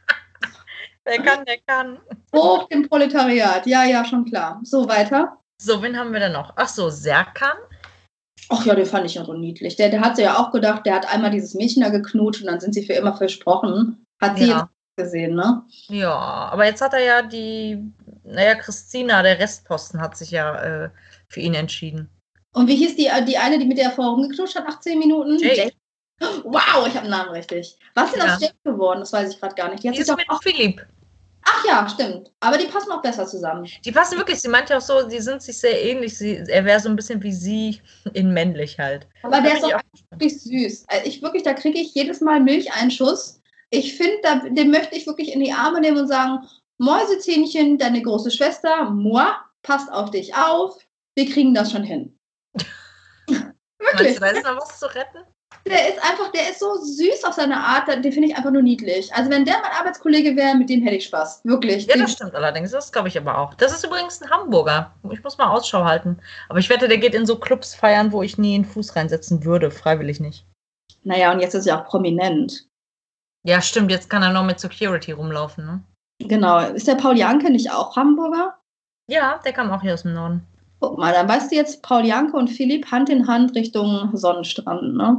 [SPEAKER 1] Wer kann, der kann.
[SPEAKER 2] Hoch dem Proletariat. Ja, ja, schon klar. So, weiter.
[SPEAKER 1] So, wen haben wir denn noch? Ach so, Serkan.
[SPEAKER 2] Ach ja, den fand ich ja so niedlich. Der, der hat sich ja auch gedacht, der hat einmal dieses Mädchen da geknutscht und dann sind sie für immer versprochen. Hat sie
[SPEAKER 1] Ja.
[SPEAKER 2] jetzt gesehen, ne?
[SPEAKER 1] Ja, aber jetzt hat er ja die, naja, Christina, der Restposten, hat sich ja äh, für ihn entschieden.
[SPEAKER 2] Und wie hieß die, die eine, die mit der vorher rumgeknutscht hat nach zehn Minuten?
[SPEAKER 1] Jade.
[SPEAKER 2] Jade. Wow, ich habe einen Namen richtig. Was ist denn
[SPEAKER 1] Ja.
[SPEAKER 2] aus Jade geworden? Das weiß ich gerade gar nicht. Die hat
[SPEAKER 1] Die
[SPEAKER 2] sich
[SPEAKER 1] ist
[SPEAKER 2] doch
[SPEAKER 1] mit
[SPEAKER 2] auch.
[SPEAKER 1] Philipp.
[SPEAKER 2] Ach ja, stimmt. Aber die passen auch besser zusammen.
[SPEAKER 1] Die passen wirklich, sie meinte auch so, die sind sich sehr ähnlich. Sie, er wäre so ein bisschen wie sie in männlich halt.
[SPEAKER 2] Aber der
[SPEAKER 1] Da
[SPEAKER 2] ist
[SPEAKER 1] bin ich
[SPEAKER 2] auch wirklich süß. Also ich wirklich, da kriege ich jedes Mal Milcheinschuss. Ich finde, da, den möchte ich wirklich in die Arme nehmen und sagen, Mäusezähnchen, deine große Schwester, moi, passt auf dich auf. Wir kriegen das schon hin. Wirklich.
[SPEAKER 1] Meinst du, da ist noch was zu retten?
[SPEAKER 2] Der ist einfach, der ist so süß auf seine Art, den finde ich einfach nur niedlich. Also wenn der mein Arbeitskollege wäre, mit dem hätte ich Spaß. Wirklich.
[SPEAKER 1] Ja,
[SPEAKER 2] Den-
[SPEAKER 1] das stimmt allerdings. Das glaube ich aber auch. Das ist übrigens ein Hamburger. Ich muss mal Ausschau halten. Aber ich wette, der geht in so Clubs feiern, wo ich nie einen Fuß reinsetzen würde. Freiwillig nicht.
[SPEAKER 2] Naja, und jetzt ist er auch prominent.
[SPEAKER 1] Ja, stimmt. Jetzt kann er noch mit Security rumlaufen, ne?
[SPEAKER 2] Genau. Ist der Paul Janke nicht auch Hamburger?
[SPEAKER 1] Ja, der kam auch hier aus dem Norden.
[SPEAKER 2] Guck mal, dann weißt du jetzt, Paul Janke und Philipp Hand in Hand Richtung Sonnenstrand, ne?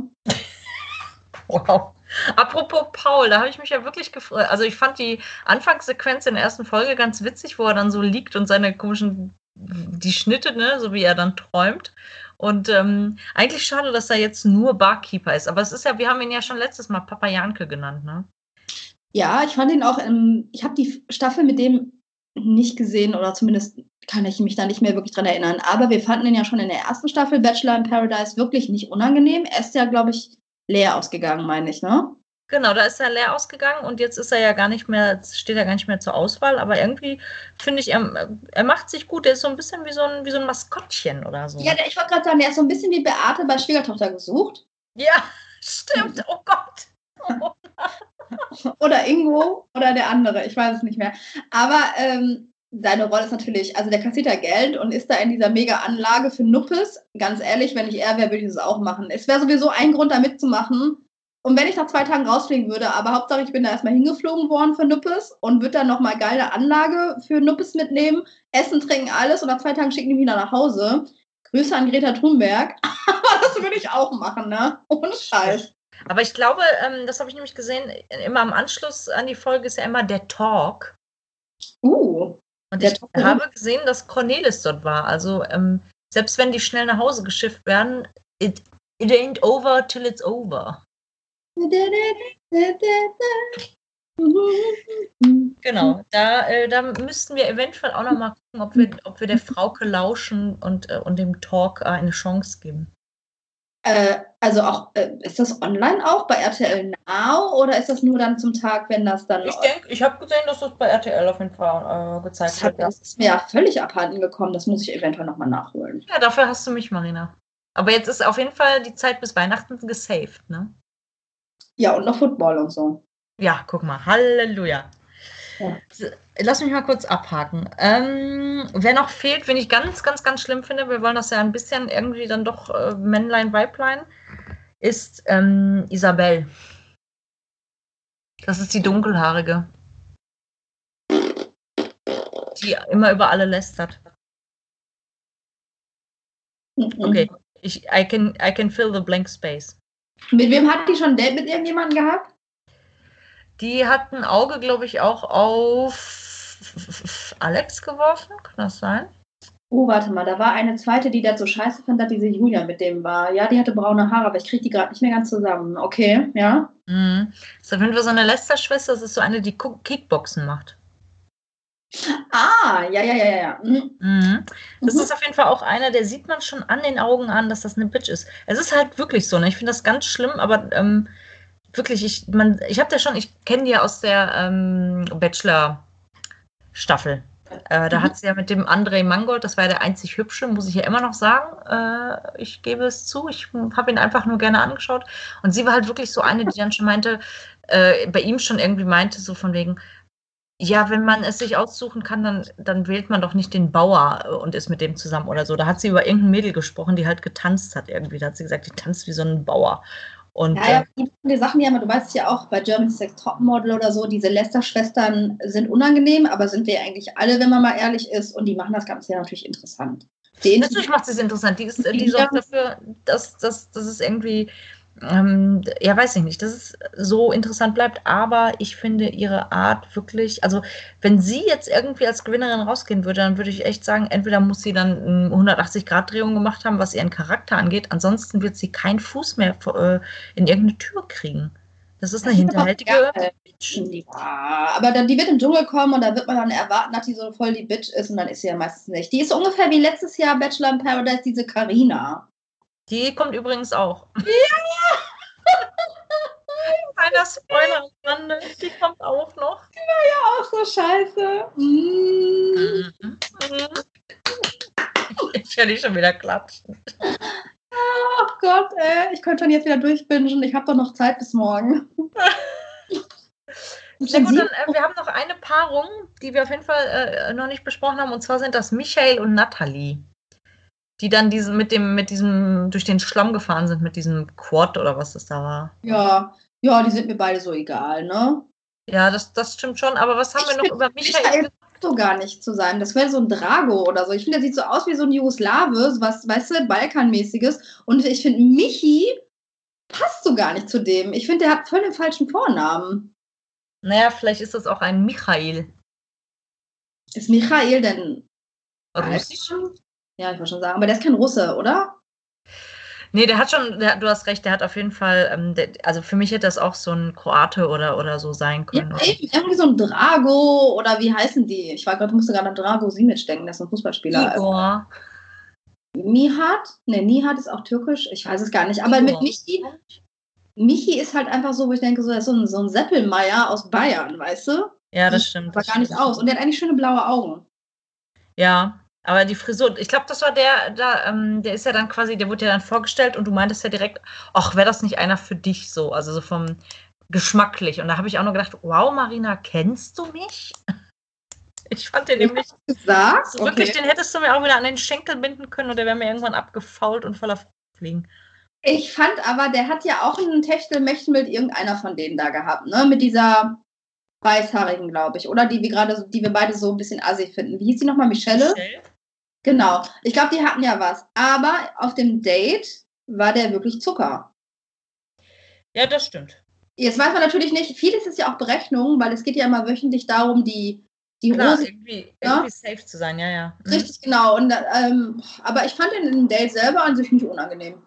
[SPEAKER 1] Wow. Apropos Paul, da habe ich mich ja wirklich gefreut. Also ich fand die Anfangssequenz in der ersten Folge ganz witzig, wo er dann so liegt und seine komischen, die Schnitte, ne, so wie er dann träumt. Und ähm, eigentlich schade, dass er jetzt nur Barkeeper ist. Aber es ist ja, wir haben ihn ja schon letztes Mal Papa Janke genannt, ne?
[SPEAKER 2] Ja, ich fand ihn auch, ähm, ich habe die Staffel mit dem nicht gesehen oder zumindest kann ich mich da nicht mehr wirklich dran erinnern. Aber wir fanden ihn ja schon in der ersten Staffel Bachelor in Paradise wirklich nicht unangenehm. Er ist ja, glaube ich, leer ausgegangen, meine ich, ne?
[SPEAKER 1] Genau, da ist er leer ausgegangen und jetzt ist er ja gar nicht mehr, steht er gar nicht mehr zur Auswahl, aber irgendwie finde ich, er, er macht sich gut, er ist so ein bisschen wie so ein, wie so ein Maskottchen oder so.
[SPEAKER 2] Ja, der, ich wollte gerade sagen, der ist so ein bisschen wie Beate bei Schwiegertochter gesucht.
[SPEAKER 1] Ja, stimmt, oh Gott. Oh.
[SPEAKER 2] Oder Ingo oder der andere, ich weiß es nicht mehr. Aber ähm, seine Rolle ist natürlich, also der kassiert da Geld und ist da in dieser Mega-Anlage für Nuppes. Ganz ehrlich, wenn ich er wäre, würde ich das auch machen. Es wäre sowieso ein Grund, da mitzumachen. Und wenn ich nach zwei Tagen rausfliegen würde, aber Hauptsache, ich bin da erstmal hingeflogen worden für Nuppes und würde dann nochmal geile Anlage für Nuppes mitnehmen, essen, trinken, alles und nach zwei Tagen schicken die mich wieder nach Hause. Grüße an Greta Thunberg. Aber das würde ich auch machen, ne? Ohne Scheiß.
[SPEAKER 1] Aber ich glaube, ähm, das habe ich nämlich gesehen, immer am Anschluss an die Folge ist ja immer der Talk.
[SPEAKER 2] Uh.
[SPEAKER 1] Und
[SPEAKER 2] Der
[SPEAKER 1] ich
[SPEAKER 2] Talk.
[SPEAKER 1] habe gesehen, dass Cornelis dort war. Also ähm, selbst wenn die schnell nach Hause geschifft werden, it, it ain't over till it's over. Genau, da, äh, da müssten wir eventuell auch noch mal gucken, ob wir, ob wir der Frauke lauschen und, äh, und dem Talk äh, eine Chance geben.
[SPEAKER 2] Äh, also auch, äh, ist das online auch bei R T L Now oder ist das nur dann zum Tag, wenn das dann...
[SPEAKER 1] Ich denke, ich habe gesehen, dass das bei R T L auf jeden Fall äh, gezeigt
[SPEAKER 2] das, hat,
[SPEAKER 1] wird. Ja.
[SPEAKER 2] das ist mir ja völlig abhanden gekommen, das muss ich eventuell nochmal nachholen.
[SPEAKER 1] Ja, dafür hast du mich, Marina. Aber jetzt ist auf jeden Fall die Zeit bis Weihnachten gesaved, ne?
[SPEAKER 2] Ja, und noch Football und so.
[SPEAKER 1] Ja, guck mal, Halleluja.
[SPEAKER 2] Ja.
[SPEAKER 1] Lass mich mal kurz abhaken. Ähm, wer noch fehlt, wen ich ganz, ganz, ganz schlimm finde, wir wollen das ja ein bisschen irgendwie dann doch äh, Männlein, Weiblein, ist ähm, Isabel. Das ist die Dunkelhaarige, die immer über alle lästert. Okay, ich, I can, I can fill the blank space.
[SPEAKER 2] Mit wem hat die schon ein Date mit irgendjemandem gehabt?
[SPEAKER 1] Die hat ein Auge, glaube ich, auch auf Alex geworfen. Kann das sein?
[SPEAKER 2] Oh, warte mal, da war eine zweite, die das so scheiße fand, dass diese Julia mit dem war. Ja, die hatte braune Haare, aber ich kriege die gerade nicht mehr ganz zusammen. Okay, ja.
[SPEAKER 1] Mhm. Das ist auf jeden Fall so eine Lester-Schwester. Das ist so eine, die Kickboxen macht.
[SPEAKER 2] Ah, ja, ja, ja, ja. Mhm.
[SPEAKER 1] Mhm. Das
[SPEAKER 2] Mhm.
[SPEAKER 1] ist auf jeden Fall auch einer, der sieht man schon an den Augen an, dass das eine Bitch ist. Es ist halt wirklich so, ne? Ich finde das ganz schlimm, aber ähm, wirklich, ich, man, ich habe ja schon, ich kenne die ja aus der ähm, Bachelor-Staffel. Äh, da
[SPEAKER 2] Mhm.
[SPEAKER 1] hat sie ja mit dem André Mangold, das war ja der einzig Hübsche, muss ich ja immer noch sagen. Äh, ich gebe es zu, ich habe ihn einfach nur gerne angeschaut. Und sie war halt wirklich so eine, die dann schon meinte, äh, bei ihm schon irgendwie meinte, so von wegen, ja, wenn man es sich aussuchen kann, dann, dann wählt man doch nicht den Bauer und ist mit dem zusammen oder so. Da hat sie über irgendein Mädel gesprochen, die halt getanzt hat irgendwie. Da hat sie gesagt, die tanzt wie so ein Bauer. Und,
[SPEAKER 2] Ja, ja,
[SPEAKER 1] äh,
[SPEAKER 2] die, die Sachen ja, du weißt ja auch, bei Germany's Next Topmodel oder so, diese Lester-Schwestern sind unangenehm, aber sind wir eigentlich alle, wenn man mal ehrlich ist, und die machen das Ganze ja natürlich interessant. Den
[SPEAKER 1] natürlich macht sie es interessant. Die, ist, die
[SPEAKER 2] Ja.
[SPEAKER 1] sorgt dafür, dass, dass, dass es irgendwie, ähm, ja, weiß ich nicht, dass es so interessant bleibt. Aber ich finde ihre Art wirklich, also wenn sie jetzt irgendwie als Gewinnerin rausgehen würde, dann würde ich echt sagen, entweder muss sie dann eine hundertachtzig-Grad-Drehung gemacht haben, was ihren Charakter angeht. Ansonsten wird sie keinen Fuß mehr äh, in irgendeine Tür kriegen. Das ist eine
[SPEAKER 2] Das ist aber
[SPEAKER 1] hinterhältige
[SPEAKER 2] geil.
[SPEAKER 1] Bitch.
[SPEAKER 2] Ja, aber dann, die wird im Dschungel kommen und da wird man dann erwarten, dass die so voll die Bitch ist und dann ist sie ja meistens nicht. Die ist so ungefähr wie letztes Jahr Bachelor in Paradise, diese Carina.
[SPEAKER 1] Die kommt übrigens auch.
[SPEAKER 2] Ja,
[SPEAKER 1] Kleiner Spoiler am Rande, die kommt auch noch.
[SPEAKER 2] die war ja auch so scheiße. Mm.
[SPEAKER 1] Mhm. Ich höre dich schon wieder klatschen.
[SPEAKER 2] Ach Gott, ey, ich könnte schon jetzt wieder durchbingen. Ich habe doch noch Zeit bis morgen.
[SPEAKER 1] Sehr gut, dann, äh, wir haben noch eine Paarung, die wir auf jeden Fall äh, noch nicht besprochen haben, und zwar sind das Michael und Natalie, die dann diesen, mit dem, mit diesem, durch den Schlamm gefahren sind, mit diesem Quad oder was das da war.
[SPEAKER 2] Ja, ja, die sind mir beide so egal, ne?
[SPEAKER 1] Ja, das, das stimmt schon, aber was haben
[SPEAKER 2] Ich
[SPEAKER 1] wir noch über Michael?
[SPEAKER 2] Michael so gar nicht zu sein. Das wäre so ein Drago oder so. Ich finde, der sieht so aus wie so ein Jugoslawe, was, weißt du, Balkanmäßiges. Und ich finde, Michi passt so gar nicht zu dem. Ich finde, der hat voll den falschen Vornamen.
[SPEAKER 1] Naja, vielleicht ist das auch ein Michael.
[SPEAKER 2] Ist Michael denn
[SPEAKER 1] Russisch?
[SPEAKER 2] Ja, ich wollte schon sagen, aber der ist kein Russe, oder?
[SPEAKER 1] Nee, der hat schon, der, du hast recht, der hat auf jeden Fall, ähm, der, also für mich hätte das auch so ein Kroate oder, oder so sein können.
[SPEAKER 2] Ja, eben, irgendwie so ein Drago oder wie heißen die? Ich war gerade, musste gerade an Drago Simic denken, das ist ein Fußballspieler.
[SPEAKER 1] Igor.
[SPEAKER 2] Nihat? Ne, Nihat ist auch türkisch, ich weiß es gar nicht. Aber
[SPEAKER 1] Igor.
[SPEAKER 2] mit Michi, Michi ist halt einfach so, wo ich denke, so, er ist so ein, so ein Seppelmeier aus Bayern, weißt du?
[SPEAKER 1] Ja, das stimmt.
[SPEAKER 2] Aber gar nicht aus. Und der hat eigentlich schöne blaue Augen.
[SPEAKER 1] Ja, aber die Frisur, ich glaube, das war der, da, ähm, der ist ja dann quasi, der wurde ja dann vorgestellt und du meintest ja direkt, ach, wäre das nicht einer für dich so, also so vom geschmacklich. Und da habe ich auch nur gedacht, wow, Marina, kennst du mich? Ich fand den nämlich
[SPEAKER 2] gesagt.
[SPEAKER 1] So, wirklich, okay. Den hättest du mir auch wieder an den Schenkel binden können und der wäre mir irgendwann abgefault und voller Fliegen.
[SPEAKER 2] Ich fand aber, der hat ja auch ein Techtelmechtel mit irgendeiner von denen da gehabt, ne? Mit dieser Weißhaarigen, glaube ich. Oder die wir gerade, die wir beide so ein bisschen assi finden. Wie hieß die nochmal? Michelle? Michelle? Genau. Ich glaube, die hatten ja was. Aber auf dem Date war der wirklich Zucker.
[SPEAKER 1] Ja, das stimmt.
[SPEAKER 2] Jetzt weiß man natürlich nicht, vieles ist ja auch Berechnung, weil es geht ja immer wöchentlich darum, die, die
[SPEAKER 1] Klar,
[SPEAKER 2] Rose.
[SPEAKER 1] Irgendwie, ja? irgendwie safe zu sein, ja, ja. Mhm.
[SPEAKER 2] Richtig, genau. Und, ähm, aber ich fand den im Date selber an sich nicht unangenehm.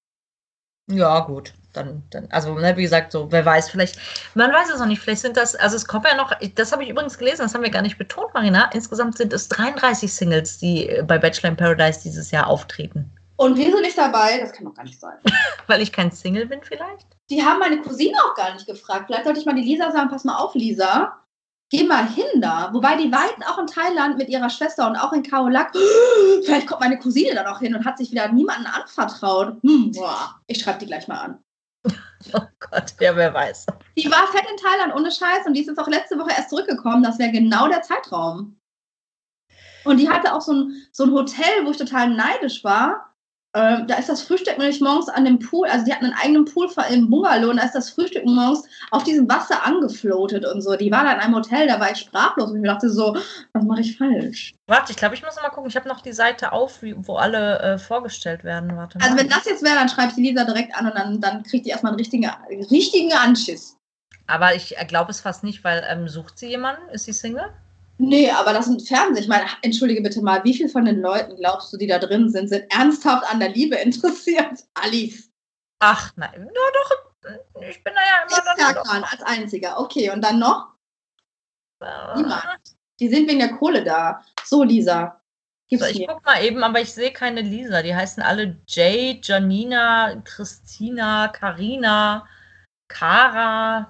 [SPEAKER 1] Ja, gut. Dann, dann, also, ne, wie gesagt, so, wer weiß, vielleicht, man weiß es noch nicht, vielleicht sind das, also es kommt ja noch, das habe ich übrigens gelesen, das haben wir gar nicht betont, Marina, insgesamt sind es dreiunddreißig Singles, die bei Bachelor in Paradise dieses Jahr auftreten.
[SPEAKER 2] Und wir sind nicht dabei, das kann doch gar nicht sein.
[SPEAKER 1] Weil ich kein Single bin vielleicht?
[SPEAKER 2] Die haben meine Cousine auch gar nicht gefragt. Vielleicht sollte ich mal die Lisa sagen, pass mal auf, Lisa, geh mal hin da. Wobei die war jetzt auch in Thailand mit ihrer Schwester und auch in Khao Lak. Vielleicht kommt meine Cousine da noch hin und hat sich wieder niemanden anvertraut. Hm, boah, ich schreibe die gleich mal an.
[SPEAKER 1] Oh Gott, ja, wer weiß.
[SPEAKER 2] Die war fett in Thailand, ohne Scheiß. Und die ist jetzt auch letzte Woche erst zurückgekommen. Das wäre genau der Zeitraum. Und die hatte auch so ein, so ein Hotel, wo ich total neidisch war. Ähm, da ist das Frühstück nämlich morgens an dem Pool, also die hatten einen eigenen Pool im Bungalow und da ist das Frühstück morgens auf diesem Wasser angefloatet und so. Die war da in einem Hotel, da war ich sprachlos und ich dachte so, was mache ich falsch?
[SPEAKER 1] Warte, ich glaube, ich muss mal gucken. Ich habe noch die Seite auf, wie, wo alle äh, vorgestellt werden. Warte mal.
[SPEAKER 2] Also wenn das jetzt wäre, dann schreibe ich die Lisa direkt an und dann, dann kriegt die erstmal einen richtigen, richtigen Anschiss.
[SPEAKER 1] Aber ich glaube es fast nicht, weil ähm, sucht sie jemanden? Ist sie Single?
[SPEAKER 2] Nee, aber das sind Fernsehen. Ich meine, entschuldige bitte mal, wie viele von den Leuten, glaubst du, die da drin sind, sind ernsthaft an der Liebe interessiert? Alice.
[SPEAKER 1] Ach, nein. Ja, doch. Ich bin da ja immer dann.
[SPEAKER 2] Serkan als einziger. Okay, und dann noch? Äh. Niemand. Die sind wegen der Kohle da. So, Lisa.
[SPEAKER 1] Gib's so, ich mir. Guck mal eben, aber ich sehe keine Lisa. Die heißen alle Jay, Janina, Christina, Karina, Kara.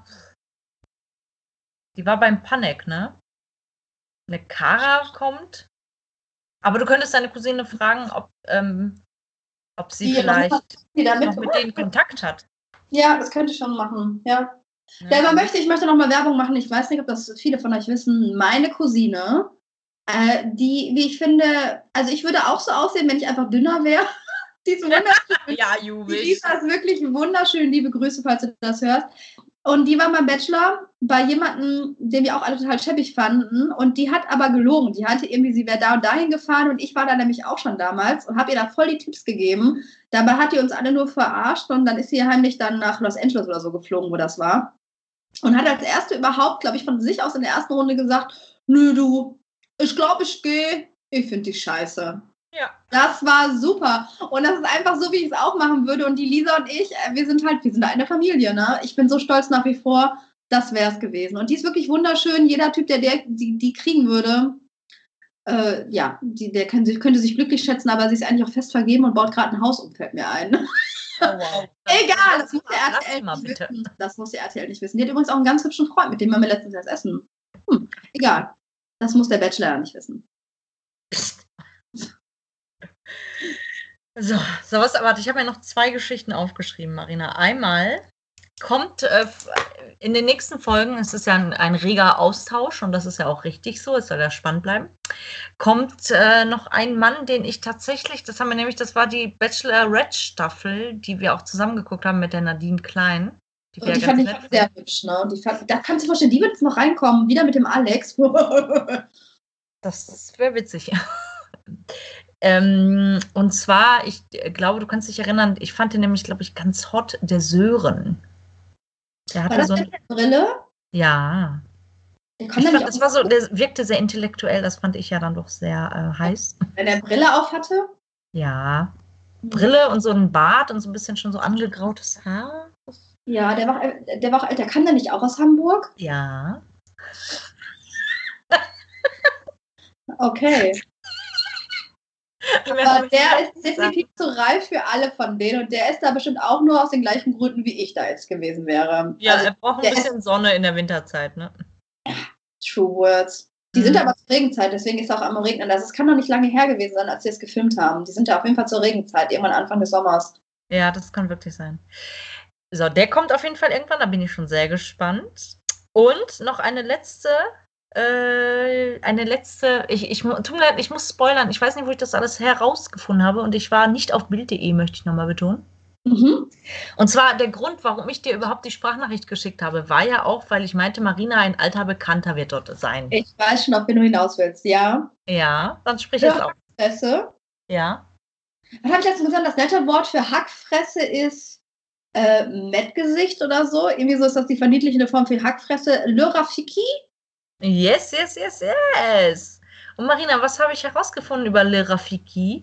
[SPEAKER 1] Die war beim Panek, ne? Eine Kara kommt. Aber du könntest deine Cousine fragen, ob, ähm, ob sie die vielleicht die noch mit denen Kontakt hat.
[SPEAKER 2] Ja, das könnte ich schon machen, ja. ja. Selber möchte ich möchte noch mal Werbung machen. Ich weiß nicht, ob das viele von euch wissen. Meine Cousine, äh, die, wie ich finde, also ich würde auch so aussehen, wenn ich einfach dünner wäre. Die ist wunderschön.
[SPEAKER 1] Ja, Juwel.
[SPEAKER 2] Die Lisa ist wirklich wunderschön. Liebe Grüße, falls du das hörst. Und die war beim Bachelor bei jemandem, den wir auch alle total schäbig fanden. Und die hat aber gelogen. Die hatte irgendwie, sie wäre da und dahin gefahren. Und ich war da nämlich auch schon damals und habe ihr da voll die Tipps gegeben. Dabei hat die uns alle nur verarscht. Und dann ist sie heimlich dann nach Los Angeles oder so geflogen, wo das war. Und hat als Erste überhaupt, glaube ich, von sich aus in der ersten Runde gesagt, nö, du, ich glaube, ich gehe. Ich finde dich scheiße.
[SPEAKER 1] Ja.
[SPEAKER 2] Das war super. Und das ist einfach so, wie ich es auch machen würde. Und die Lisa und ich, wir sind halt, wir sind da eine Familie, ne? Ich bin so stolz nach wie vor, das wäre es gewesen. Und die ist wirklich wunderschön. Jeder Typ, der, der die, die kriegen würde, äh, ja, die, der kann, könnte sich glücklich schätzen, aber sie ist eigentlich auch fest vergeben und baut gerade ein Haus um, fällt mir ein.
[SPEAKER 1] Oh, wow.
[SPEAKER 2] Egal, das muss der R T L nicht bitte. wissen. Das muss der R T L nicht wissen. Die hat übrigens auch einen ganz hübschen Freund, mit dem wir letztens erst essen. Hm, egal. Das muss der Bachelor nicht wissen.
[SPEAKER 1] So, so was, warte, ich habe mir noch zwei Geschichten aufgeschrieben, Marina. Einmal kommt äh, in den nächsten Folgen, es ist ja ein, ein reger Austausch und das ist ja auch richtig so, es soll ja spannend bleiben, kommt äh, noch ein Mann, den ich tatsächlich, das haben wir nämlich, das war die Bachelorette-Staffel, die wir auch zusammengeguckt haben mit der Nadine Klein.
[SPEAKER 2] Die, die fand ich auch sehr hübsch, ne? Die fand, da kannst du dir vorstellen, die wird jetzt noch reinkommen, wieder mit dem Alex.
[SPEAKER 1] Das wäre witzig. Ähm, und zwar, ich glaube, du kannst dich erinnern, ich fand den nämlich, glaube ich, ganz hot, der Sören. Der hatte
[SPEAKER 2] war das
[SPEAKER 1] so
[SPEAKER 2] eine Brille?
[SPEAKER 1] Ja.
[SPEAKER 2] Der,
[SPEAKER 1] ich fand, das war so, der wirkte sehr intellektuell, das fand ich ja dann doch sehr äh, heiß.
[SPEAKER 2] Wenn er Brille auf hatte?
[SPEAKER 1] Ja. Mhm. Brille und so ein Bart und so ein bisschen schon so angegrautes Haar.
[SPEAKER 2] Ja, der war, der war auch alt, der kam der nicht auch aus Hamburg?
[SPEAKER 1] Ja.
[SPEAKER 2] Okay. Aber der ist definitiv zu reif für alle von denen und der ist da bestimmt auch nur aus den gleichen Gründen, wie ich da jetzt gewesen wäre.
[SPEAKER 1] Ja, also, er braucht ein bisschen Sonne in der Winterzeit, ne?
[SPEAKER 2] True words. Die mhm. sind aber zur Regenzeit, deswegen ist es auch am Regnen. Das kann noch nicht lange her gewesen sein, als sie es gefilmt haben. Die sind ja auf jeden Fall zur Regenzeit, irgendwann Anfang des Sommers.
[SPEAKER 1] Ja, das kann wirklich sein. So, der kommt auf jeden Fall irgendwann, da bin ich schon sehr gespannt. Und noch eine letzte Äh, eine letzte, ich, ich, tut mir leid, ich muss spoilern, ich weiß nicht, wo ich das alles herausgefunden habe und ich war nicht auf Bild punkt de, möchte ich nochmal betonen.
[SPEAKER 2] Mhm.
[SPEAKER 1] Und zwar der Grund, warum ich dir überhaupt die Sprachnachricht geschickt habe, war ja auch, weil ich meinte, Marina, ein alter Bekannter wird dort sein.
[SPEAKER 2] Ich weiß schon, auf wen du hinaus willst, ja.
[SPEAKER 1] Ja, dann sprich jetzt auch.
[SPEAKER 2] Hackfresse.
[SPEAKER 1] Ja.
[SPEAKER 2] Was habe ich letztens gesagt, das nette Wort für Hackfresse ist äh, Mettgesicht oder so. Irgendwie so ist das die verniedlichende Form für Hackfresse. Le Rafiki.
[SPEAKER 1] Yes, yes, yes, yes. Und Marina, was habe ich herausgefunden über Le Rafiki?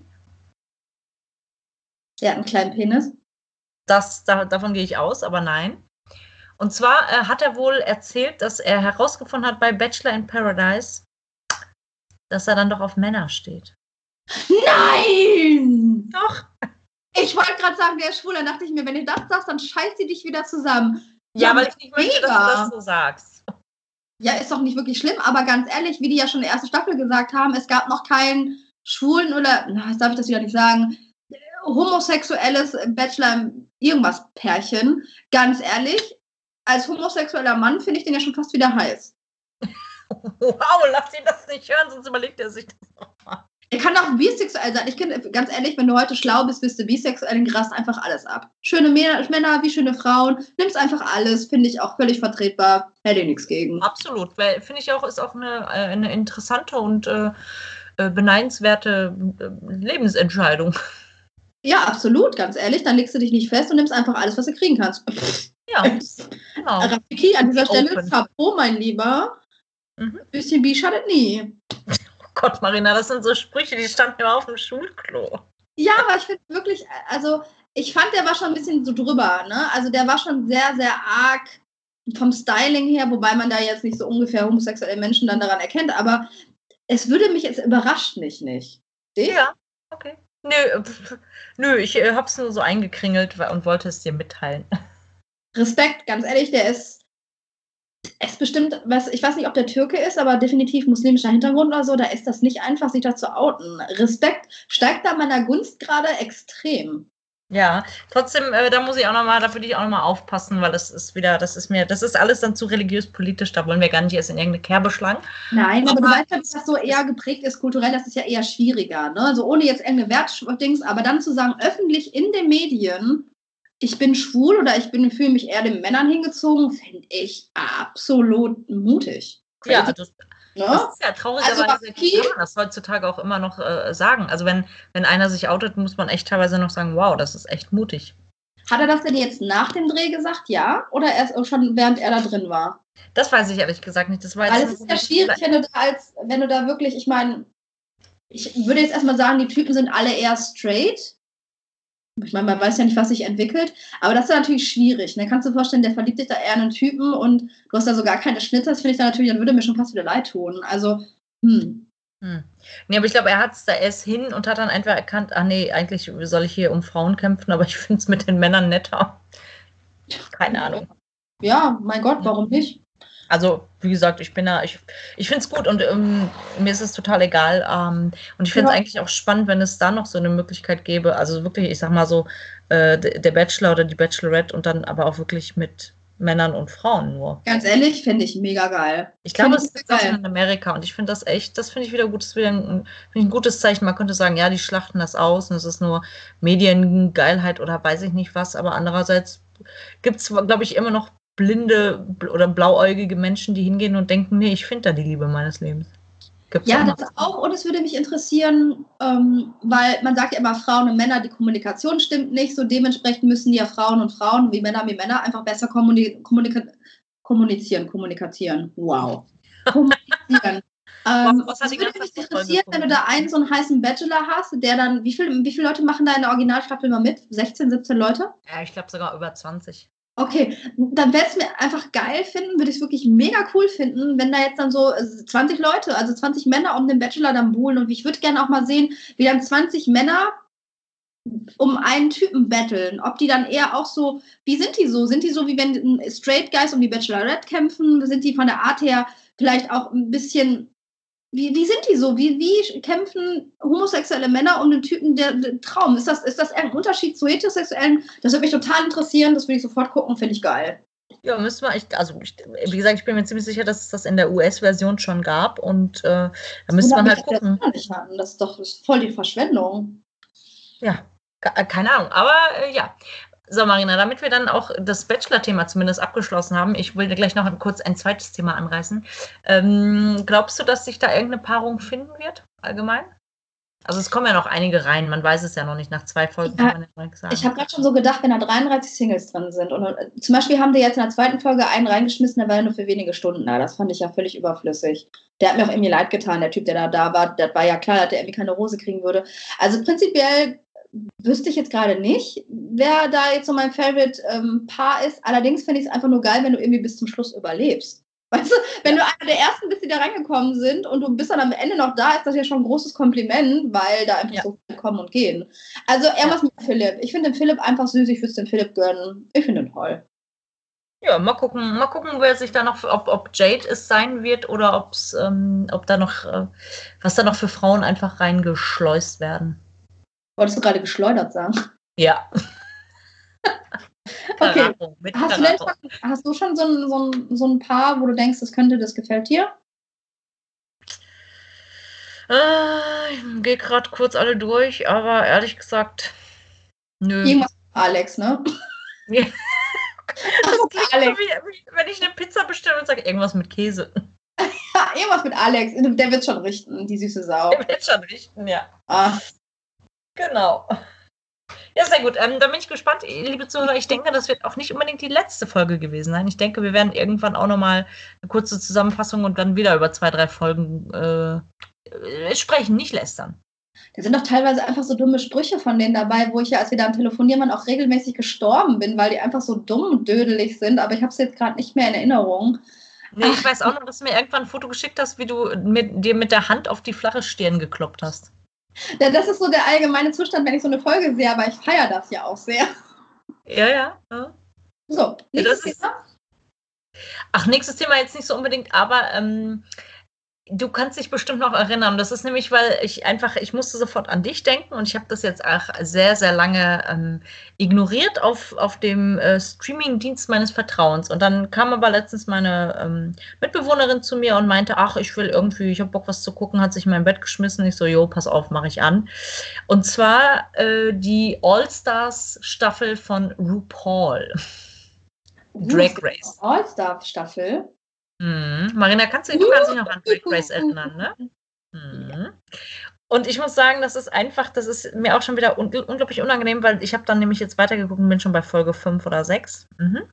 [SPEAKER 2] Der hat einen kleinen Penis.
[SPEAKER 1] Das, da, davon gehe ich aus, aber nein. Und zwar äh, hat er wohl erzählt, dass er herausgefunden hat bei Bachelor in Paradise, dass er dann doch auf Männer steht.
[SPEAKER 2] Nein!
[SPEAKER 1] Doch.
[SPEAKER 2] Ich wollte gerade sagen, der ist schwul. Dann dachte ich mir, wenn du das sagst, dann scheißt sie dich wieder zusammen.
[SPEAKER 1] Ja, ja weil ich nicht möchte, dass du das so sagst.
[SPEAKER 2] Ja, ist doch nicht wirklich schlimm, aber ganz ehrlich, wie die ja schon in der ersten Staffel gesagt haben, es gab noch keinen schwulen oder, na, jetzt darf ich das wieder nicht sagen, homosexuelles Bachelor irgendwas Pärchen. Ganz ehrlich, als homosexueller Mann finde ich den ja schon fast wieder heiß.
[SPEAKER 1] Wow, lass ihn das nicht hören, sonst überlegt er sich das nochmal.
[SPEAKER 2] Er kann auch bisexuell sein. Ich kann, ganz ehrlich, wenn du heute schlau bist, bist du bisexuell und grast einfach alles ab. Schöne Männer wie schöne Frauen, nimmst einfach alles, finde ich auch völlig vertretbar. Hätte ich nichts gegen.
[SPEAKER 1] Absolut, weil finde ich auch, ist auch eine, eine interessante und äh, beneidenswerte Lebensentscheidung.
[SPEAKER 2] Ja, absolut, ganz ehrlich. Dann legst du dich nicht fest und nimmst einfach alles, was du kriegen kannst.
[SPEAKER 1] Ja, genau.
[SPEAKER 2] Rafiki, an dieser Stelle,
[SPEAKER 1] Open.
[SPEAKER 2] Chapeau, mein Lieber. Mhm. Ein bisschen bi schadet nie.
[SPEAKER 1] Oh Gott, Marina, das sind so Sprüche, die standen immer auf dem Schulklo.
[SPEAKER 2] Ja, aber ich finde wirklich, also ich fand, der war schon ein bisschen so drüber, ne? Also der war schon sehr, sehr arg vom Styling her, wobei man da jetzt nicht so ungefähr homosexuelle Menschen dann daran erkennt, aber es würde mich, es überrascht mich nicht. Dich?
[SPEAKER 1] Ja, okay. Nö, pf, nö, ich äh, hab's nur so eingekringelt und wollte es dir mitteilen.
[SPEAKER 2] Respekt, ganz ehrlich, der ist, ist bestimmt, was, ich weiß nicht, ob der Türke ist, aber definitiv muslimischer Hintergrund oder so, da ist das nicht einfach, sich da zu outen. Respekt steigt da meiner Gunst gerade extrem.
[SPEAKER 1] Ja, trotzdem, äh, da muss ich auch nochmal, da würde ich auch nochmal aufpassen, weil das ist wieder, das ist mir, das ist alles dann zu religiös-politisch, da wollen wir gar nicht erst in irgendeine Kerbe schlagen.
[SPEAKER 2] Nein, aber, aber du weißt ja, dass das so eher geprägt ist kulturell, das ist ja eher schwieriger, ne? Also ohne jetzt irgendeine Wertdings, aber dann zu sagen, öffentlich in den Medien, ich bin schwul oder ich bin, fühle mich eher den Männern hingezogen, finde ich absolut mutig.
[SPEAKER 1] Ja, also,
[SPEAKER 2] ne?
[SPEAKER 1] Das ist ja traurigerweise, also, kann man das heutzutage auch immer noch äh, sagen. Also wenn, wenn einer sich outet, muss man echt teilweise noch sagen, wow, das ist echt mutig.
[SPEAKER 2] Hat er das denn jetzt nach dem Dreh gesagt, ja? Oder erst schon während er da drin war?
[SPEAKER 1] Das weiß ich ehrlich gesagt nicht. Das war
[SPEAKER 2] Weil es ist ja schwierig, wenn du da als, wenn du da wirklich, ich meine, ich würde jetzt erstmal sagen, die Typen sind alle eher straight. Ich meine, man weiß ja nicht, was sich entwickelt, aber das ist ja natürlich schwierig. Dann kannst du dir vorstellen, der verliebt sich da eher in einen Typen und du hast da so gar keine Schnitte. Das finde ich dann natürlich, dann würde mir schon fast wieder leid tun. Also, hm.
[SPEAKER 1] Hm. Nee, aber ich glaube, er hat es da erst hin und hat dann einfach erkannt, ach nee, eigentlich soll ich hier um Frauen kämpfen, aber ich finde es mit den Männern netter. Keine Ahnung.
[SPEAKER 2] Ja, mein Gott, warum nicht?
[SPEAKER 1] Also, wie gesagt, ich bin da, ich, ich finde es gut und ähm, mir ist es total egal. Ähm, und ich finde es ja. eigentlich auch spannend, wenn es da noch so eine Möglichkeit gäbe. Also wirklich, ich sag mal so, äh, der Bachelor oder die Bachelorette und dann aber auch wirklich mit Männern und Frauen nur.
[SPEAKER 2] Ganz ehrlich, finde ich mega geil.
[SPEAKER 1] Ich glaube, es ist auch in Amerika und ich finde das echt, das finde ich wieder gut, das ist wieder ein, ein gutes Zeichen. Man könnte sagen, ja, die schlachten das aus und es ist nur Mediengeilheit oder weiß ich nicht was, aber andererseits gibt es, glaube ich, immer noch blinde oder blauäugige Menschen, die hingehen und denken, nee, ich finde da die Liebe meines Lebens.
[SPEAKER 2] Gibt's ja, auch das auch. Und es würde mich interessieren, ähm, weil man sagt ja immer, Frauen und Männer, die Kommunikation stimmt nicht. So dementsprechend müssen ja Frauen und Frauen, wie Männer wie Männer, einfach besser kommuni- kommunika- kommunizieren, kommunizieren. Wow. Kommunizieren. ähm, was was würde mich interessieren, wenn du da einen so einen heißen Bachelor hast, der dann, wie, viel, wie viele Leute machen da in der Originalstaffel mal mit? sechzehn, siebzehn Leute?
[SPEAKER 1] Ja, ich glaube sogar über zwanzig.
[SPEAKER 2] Okay, dann wäre es mir einfach geil finden, würde ich es wirklich mega cool finden, wenn da jetzt dann so zwanzig Leute, also zwanzig Männer um den Bachelor dann buhlen und ich würde gerne auch mal sehen, wie dann zwanzig Männer um einen Typen battlen, ob die dann eher auch so, wie sind die so? Sind die so, wie wenn Straight Guys um die Bachelorette kämpfen? Sind die von der Art her vielleicht auch ein bisschen... Wie, wie sind die so? Wie, wie kämpfen homosexuelle Männer um den Typen der, der Traum? Ist das, ist das ein Unterschied zu heterosexuellen? Das würde mich total interessieren. Das würde ich sofort gucken, finde ich geil.
[SPEAKER 1] Ja, müssen wir echt, also ich, wie gesagt, ich bin mir ziemlich sicher, dass es das in der U S-Version schon gab und äh, da müsste man halt gucken.
[SPEAKER 2] Das, nicht hatten. Das ist doch das ist voll die Verschwendung.
[SPEAKER 1] Ja, keine Ahnung, aber äh, ja. So, Marina, damit wir dann auch das Bachelor-Thema zumindest abgeschlossen haben, ich will dir gleich noch kurz ein zweites Thema anreißen. Ähm, glaubst du, dass sich da irgendeine Paarung finden wird, allgemein? Also es kommen ja noch einige rein, man weiß es ja noch nicht, nach zwei Folgen
[SPEAKER 2] ja,
[SPEAKER 1] kann man ja nicht sagen.
[SPEAKER 2] Ich habe gerade schon so gedacht, wenn da dreiunddreißig Singles drin sind und äh, zum Beispiel haben die jetzt in der zweiten Folge einen reingeschmissen, der war ja nur für wenige Stunden da, das fand ich ja völlig überflüssig. Der hat mir auch irgendwie leid getan, der Typ, der da da war, das war ja klar, dass der irgendwie keine Rose kriegen würde. Also prinzipiell wüsste ich jetzt gerade nicht, wer da jetzt so mein Favorite-Paar ähm, ist. Allerdings finde ich es einfach nur geil, wenn du irgendwie bis zum Schluss überlebst. Weißt du, wenn ja. du einer der Ersten bist, die da reingekommen sind und du bist dann am Ende noch da, ist das ja schon ein großes Kompliment, weil da einfach ja. so viele kommen und gehen. Also irgendwas ja. mit Philipp. Ich finde den Philipp einfach süß, ich würde es den Philipp gönnen. Ich finde ihn toll.
[SPEAKER 1] Ja, mal gucken, mal gucken, wer sich da noch, ob, ob Jade es sein wird oder ob's, ähm, ob da noch, äh, was da noch für Frauen einfach reingeschleust werden.
[SPEAKER 2] Wolltest du gerade geschleudert sagen?
[SPEAKER 1] Ja.
[SPEAKER 2] Okay.
[SPEAKER 1] Karacho, mit
[SPEAKER 2] Hast du, denn
[SPEAKER 1] Karacho.
[SPEAKER 2] schon, hast du schon so ein, so, ein, so ein Paar, wo du denkst, das könnte, das gefällt dir?
[SPEAKER 1] Äh, ich gehe gerade kurz alle durch, aber ehrlich gesagt, nö.
[SPEAKER 2] Irgendwas mit Alex, ne?
[SPEAKER 1] Ja. Das klingt so,
[SPEAKER 2] Alex.
[SPEAKER 1] wie, wie wenn ich eine Pizza bestelle und sage, irgendwas mit Käse.
[SPEAKER 2] Ja, irgendwas mit Alex. Der wird schon richten, die süße Sau.
[SPEAKER 1] Der wird schon richten, ja.
[SPEAKER 2] Ah.
[SPEAKER 1] Genau. Ja, sehr gut. Ähm, da bin ich gespannt, liebe Zuhörer. Ich denke, das wird auch nicht unbedingt die letzte Folge gewesen sein. Ich denke, wir werden irgendwann auch nochmal eine kurze Zusammenfassung und dann wieder über zwei, drei Folgen äh, sprechen, nicht lästern.
[SPEAKER 2] Da sind doch teilweise einfach so dumme Sprüche von denen dabei, wo ich ja, als wir da am Telefonieren waren, auch regelmäßig gestorben bin, weil die einfach so dumm und dödelig sind. Aber ich habe es jetzt gerade nicht mehr in Erinnerung.
[SPEAKER 1] Nee, ich weiß auch noch, dass du mir irgendwann ein Foto geschickt hast, wie du mit, dir mit der Hand auf die flache Stirn gekloppt hast.
[SPEAKER 2] Ja, das ist so der allgemeine Zustand, wenn ich so eine Folge sehe, aber ich feiere das ja auch sehr.
[SPEAKER 1] Ja, ja. ja.
[SPEAKER 2] So, nächstes
[SPEAKER 1] Ja,
[SPEAKER 2] Thema.
[SPEAKER 1] Ach, nächstes Thema jetzt nicht so unbedingt, aber ähm, du kannst dich bestimmt noch erinnern. Das ist nämlich, weil ich einfach, ich musste sofort an dich denken und ich habe das jetzt auch sehr, sehr lange ähm, ignoriert auf, auf dem äh, Streaming-Dienst meines Vertrauens. Und dann kam aber letztens meine ähm, Mitbewohnerin zu mir und meinte, ach, ich will irgendwie, ich habe Bock, was zu gucken, hat sich in mein Bett geschmissen. Ich so, jo, pass auf, mache ich an. Und zwar äh, die All-Stars-Staffel von RuPaul. Drag Race.
[SPEAKER 2] All-Star-Staffel.
[SPEAKER 1] Mhm. Marina, kannst du, du kannst dich noch an Drag Race erinnern, ne? Mhm. Und ich muss sagen, das ist einfach, das ist mir auch schon wieder un unglaublich unangenehm, weil ich habe dann nämlich jetzt weitergeguckt und bin schon bei Folge fünf oder sechs. Mhm.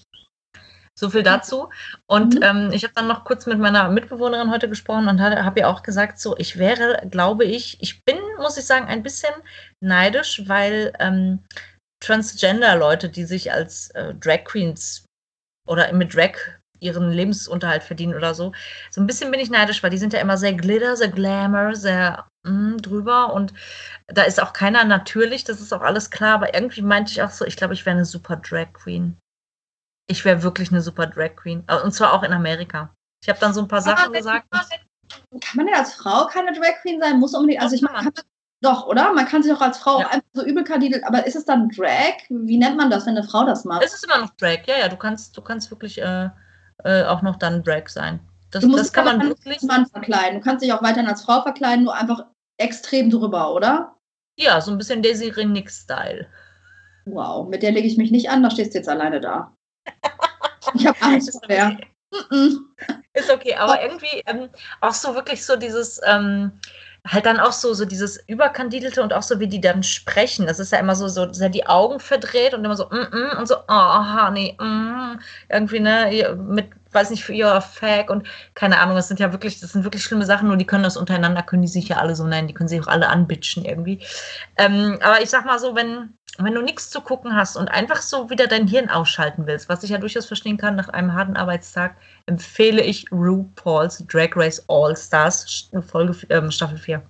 [SPEAKER 1] So viel dazu. Und
[SPEAKER 2] Mhm.
[SPEAKER 1] ähm, ich habe dann noch kurz mit meiner Mitbewohnerin heute gesprochen und habe ihr auch gesagt, so, ich wäre, glaube ich, ich bin, muss ich sagen, ein bisschen neidisch, weil ähm, Transgender-Leute, die sich als äh, Drag Queens oder mit Drag ihren Lebensunterhalt verdienen oder so. So ein bisschen bin ich neidisch, weil die sind ja immer sehr Glitter, sehr Glamour, sehr mm, drüber und da ist auch keiner natürlich, das ist auch alles klar, aber irgendwie meinte ich auch so, ich glaube, ich wäre eine super Drag Queen. Ich wäre wirklich eine super Drag Queen. Und zwar auch in Amerika. Ich habe dann so ein paar Sachen
[SPEAKER 2] Aber
[SPEAKER 1] gesagt.
[SPEAKER 2] Kann man denn als Frau keine Drag Queen sein? Muss unbedingt, also
[SPEAKER 1] Doch,
[SPEAKER 2] ich meine,
[SPEAKER 1] kann
[SPEAKER 2] kann man, doch, oder? Man kann sich auch als Frau
[SPEAKER 1] Ja.
[SPEAKER 2] auch einfach so übel kandidelt, aber ist es dann Drag? Wie nennt man das, wenn eine Frau das macht?
[SPEAKER 1] Es ist immer noch Drag, ja, ja, du kannst, du kannst wirklich äh, äh, auch noch dann Drag sein. Das,
[SPEAKER 2] Du musst
[SPEAKER 1] das
[SPEAKER 2] dich
[SPEAKER 1] kann
[SPEAKER 2] aber
[SPEAKER 1] man
[SPEAKER 2] dann
[SPEAKER 1] wirklich.
[SPEAKER 2] als Mann verkleiden. Du kannst dich auch weiterhin als Frau verkleiden, nur einfach extrem drüber, oder?
[SPEAKER 1] Ja, so ein bisschen Desiree Nick-Style.
[SPEAKER 2] Wow, mit der lege ich mich nicht an, da stehst du jetzt alleine da. Ich habe Angst
[SPEAKER 1] Ist
[SPEAKER 2] vor der.
[SPEAKER 1] okay.
[SPEAKER 2] Mm-mm.
[SPEAKER 1] Ist okay, aber irgendwie ähm, auch so wirklich so dieses, ähm, halt dann auch so, so dieses Überkandidelte und auch so, wie die dann sprechen. Das ist ja immer so, so sehr die Augen verdreht und immer so, mm, mm, und so, oh, honey, mm, irgendwie, ne, mit, weiß nicht, für ihr Fag und keine Ahnung, das sind ja wirklich, das sind wirklich schlimme Sachen, nur die können das untereinander, können die sich ja alle so nennen, die können sich auch alle anbitschen irgendwie. Ähm, aber ich sag mal so, wenn, wenn du nichts zu gucken hast und einfach so wieder dein Hirn ausschalten willst, was ich ja durchaus verstehen kann nach einem harten Arbeitstag, empfehle ich RuPaul's Drag Race All Stars Folge, ähm, Staffel vier.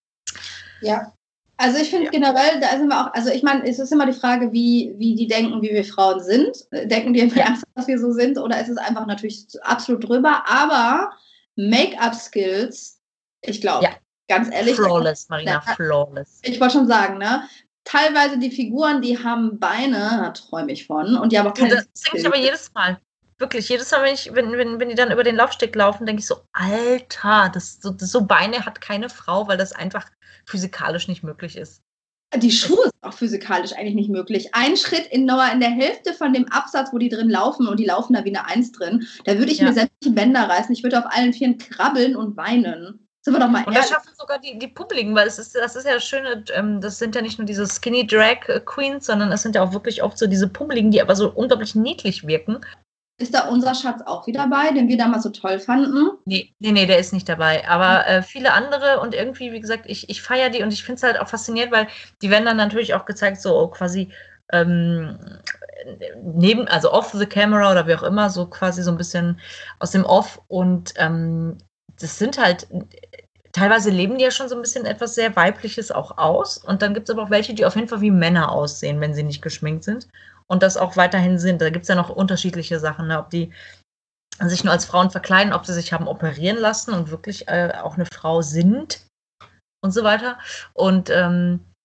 [SPEAKER 2] Ja, also ich finde
[SPEAKER 1] Ja.
[SPEAKER 2] generell, da sind wir auch, also ich meine, es ist immer die Frage, wie, wie die denken, wie wir Frauen sind. Denken die im
[SPEAKER 1] Ja.
[SPEAKER 2] Ernst, dass wir so sind, oder ist es einfach natürlich absolut drüber? Aber Make-up-Skills, ich glaube,
[SPEAKER 1] Ja.
[SPEAKER 2] ganz ehrlich,
[SPEAKER 1] Flawless, Marina,
[SPEAKER 2] Ja.
[SPEAKER 1] flawless.
[SPEAKER 2] ich wollte schon sagen, ne? Teilweise die Figuren, die haben Beine, da träume ich von, und die haben auch
[SPEAKER 1] Du,
[SPEAKER 2] keine
[SPEAKER 1] das denke ich aber jedes Mal. Wirklich, jedes Mal, wenn, ich, wenn, wenn, wenn die dann über den Laufsteg laufen, denke ich so, Alter, das, so, das, so Beine hat keine Frau, weil das einfach physikalisch nicht möglich ist.
[SPEAKER 2] Die Schuhe sind auch physikalisch eigentlich nicht möglich. Ein Schritt in, in der Hälfte von dem Absatz, wo die drin laufen, und die laufen da wie eine Eins drin, da würde ich
[SPEAKER 1] Ja.
[SPEAKER 2] mir sämtliche Bänder reißen. Ich würde auf allen Vieren krabbeln und weinen. Sind wir doch mal
[SPEAKER 1] Und
[SPEAKER 2] ehrlich.
[SPEAKER 1] das schaffen sogar die, die Publiken, weil es ist, das ist ja das Schöne, ähm, das sind ja nicht nur diese Skinny Drag Queens, sondern es sind ja auch wirklich oft so diese Pummeligen, die aber so unglaublich niedlich wirken.
[SPEAKER 2] Ist da unser Schatz auch wieder bei, den wir damals so toll fanden?
[SPEAKER 1] Nee, nee, nee, der ist nicht dabei. Aber äh, viele andere und irgendwie, wie gesagt, ich, ich feiere die und ich finde es halt auch faszinierend, weil die werden dann natürlich auch gezeigt, so quasi ähm, neben, also off the camera oder wie auch immer, so quasi so ein bisschen aus dem Off. Und ähm, das sind halt, teilweise leben die ja schon so ein bisschen etwas sehr Weibliches auch aus. Und dann gibt es aber auch welche, die auf jeden Fall wie Männer aussehen, wenn sie nicht geschminkt sind. Und das auch weiterhin sind. Da gibt es ja noch unterschiedliche Sachen, ne? Ob die sich nur als Frauen verkleiden, ob sie sich haben operieren lassen und wirklich äh, auch eine Frau sind und so weiter. Und ähm,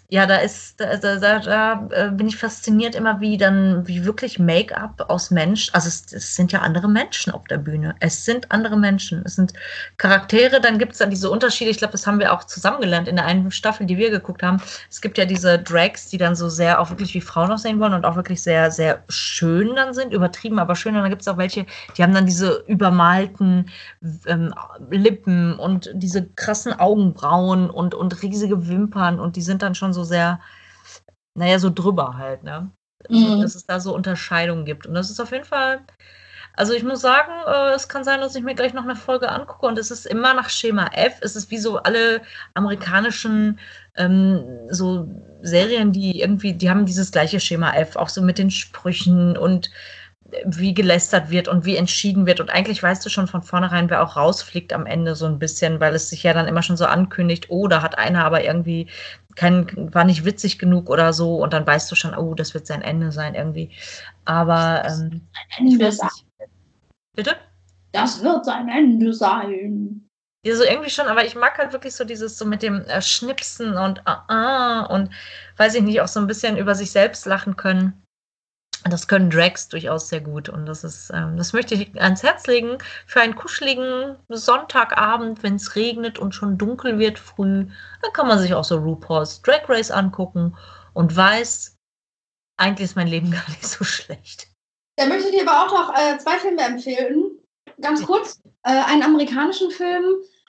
[SPEAKER 1] Ja, da ist, da, da, da, da äh, bin ich fasziniert immer, wie dann, wie wirklich Make-up aus Mensch, also es, es sind ja andere Menschen auf der Bühne. Es sind andere Menschen. Es sind Charaktere, dann gibt es dann diese Unterschiede. Ich glaube, das haben wir auch zusammengelernt in der einen Staffel, die wir geguckt haben. Es gibt ja diese Drags, die dann so sehr auch wirklich wie Frauen aussehen wollen und auch wirklich sehr, sehr schön dann sind, übertrieben, aber schön. Und dann gibt es auch welche, die haben dann diese übermalten ähm, Lippen und diese krassen Augenbrauen und, und riesige Wimpern und die sind dann schon so sehr, naja, so drüber halt, ne? Also,
[SPEAKER 2] Mhm.
[SPEAKER 1] dass es da so Unterscheidungen gibt. Und das ist auf jeden Fall, also ich muss sagen, äh, es kann sein, dass ich mir gleich noch eine Folge angucke und es ist immer nach Schema F. Es ist wie so alle amerikanischen ähm, so Serien, die irgendwie, die haben dieses gleiche Schema F, auch so mit den Sprüchen und wie gelästert wird und wie entschieden wird. Und eigentlich weißt du schon von vornherein, wer auch rausfliegt am Ende so ein bisschen, weil es sich ja dann immer schon so ankündigt, oh, da hat einer aber irgendwie kein, war nicht witzig genug oder so. Und dann weißt du schon, oh, das wird sein Ende sein irgendwie. Aber ähm, ich weiß nicht. Bitte?
[SPEAKER 2] Das wird sein Ende sein.
[SPEAKER 1] Ja, so irgendwie schon, aber ich mag halt wirklich so dieses so mit dem äh, Schnipsen und ah, ah, und weiß ich nicht, auch so ein bisschen über sich selbst lachen können. Das können Drags durchaus sehr gut und das ist, ähm, das möchte ich ans Herz legen für einen kuscheligen Sonntagabend, wenn es regnet und schon dunkel wird früh. Dann kann man sich auch so RuPaul's Drag Race angucken und weiß, eigentlich ist mein Leben gar nicht so schlecht.
[SPEAKER 2] Da möchte ich dir aber auch noch äh, zwei Filme empfehlen. Ganz kurz, äh, einen amerikanischen Film.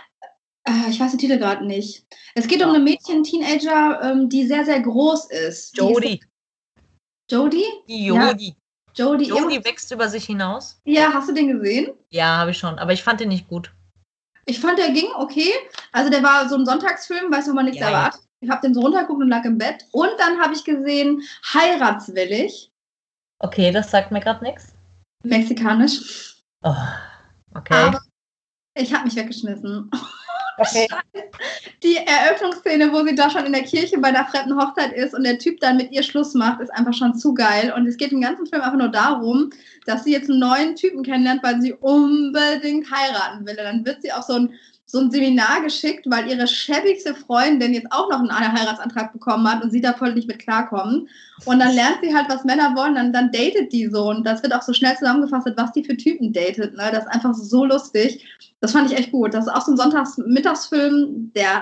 [SPEAKER 2] Äh, ich weiß den Titel gerade nicht. Es geht um eine Mädchen, Teenager, ähm, die sehr, sehr groß ist. Die
[SPEAKER 1] Jodie.
[SPEAKER 2] Ist Jodie?
[SPEAKER 1] Jodie.
[SPEAKER 2] Ja. Jodie.
[SPEAKER 1] Jodie wächst über sich hinaus.
[SPEAKER 2] Ja, hast du den gesehen?
[SPEAKER 1] Ja, habe ich schon, aber ich fand den nicht gut.
[SPEAKER 2] Ich fand, der ging okay. Also der war so ein Sonntagsfilm, weiß, wo man nichts
[SPEAKER 1] Ja,
[SPEAKER 2] erwartet. Ich habe den so runtergeguckt und lag im Bett. Und dann habe ich gesehen Heiratswillig.
[SPEAKER 1] Okay, das sagt mir gerade nichts.
[SPEAKER 2] Mexikanisch.
[SPEAKER 1] Oh, okay.
[SPEAKER 2] Aber ich habe mich weggeschmissen.
[SPEAKER 1] Okay.
[SPEAKER 2] Die Eröffnungsszene, wo sie da schon in der Kirche bei der fremden Hochzeit ist und der Typ dann mit ihr Schluss macht, ist einfach schon zu geil. Und es geht im ganzen Film einfach nur darum, dass sie jetzt einen neuen Typen kennenlernt, weil sie unbedingt heiraten will. Und dann wird sie auf so ein, so ein Seminar geschickt, weil ihre schäbigste Freundin jetzt auch noch einen Heiratsantrag bekommen hat und sie da voll nicht mit klarkommen. Und dann lernt sie halt, was Männer wollen, dann, dann datet die so. Und das wird auch so schnell zusammengefasst, was die für Typen datet. Ne? Das ist einfach so lustig. Das fand ich echt gut. Das ist auch so ein Sonntagsmittagsfilm, der,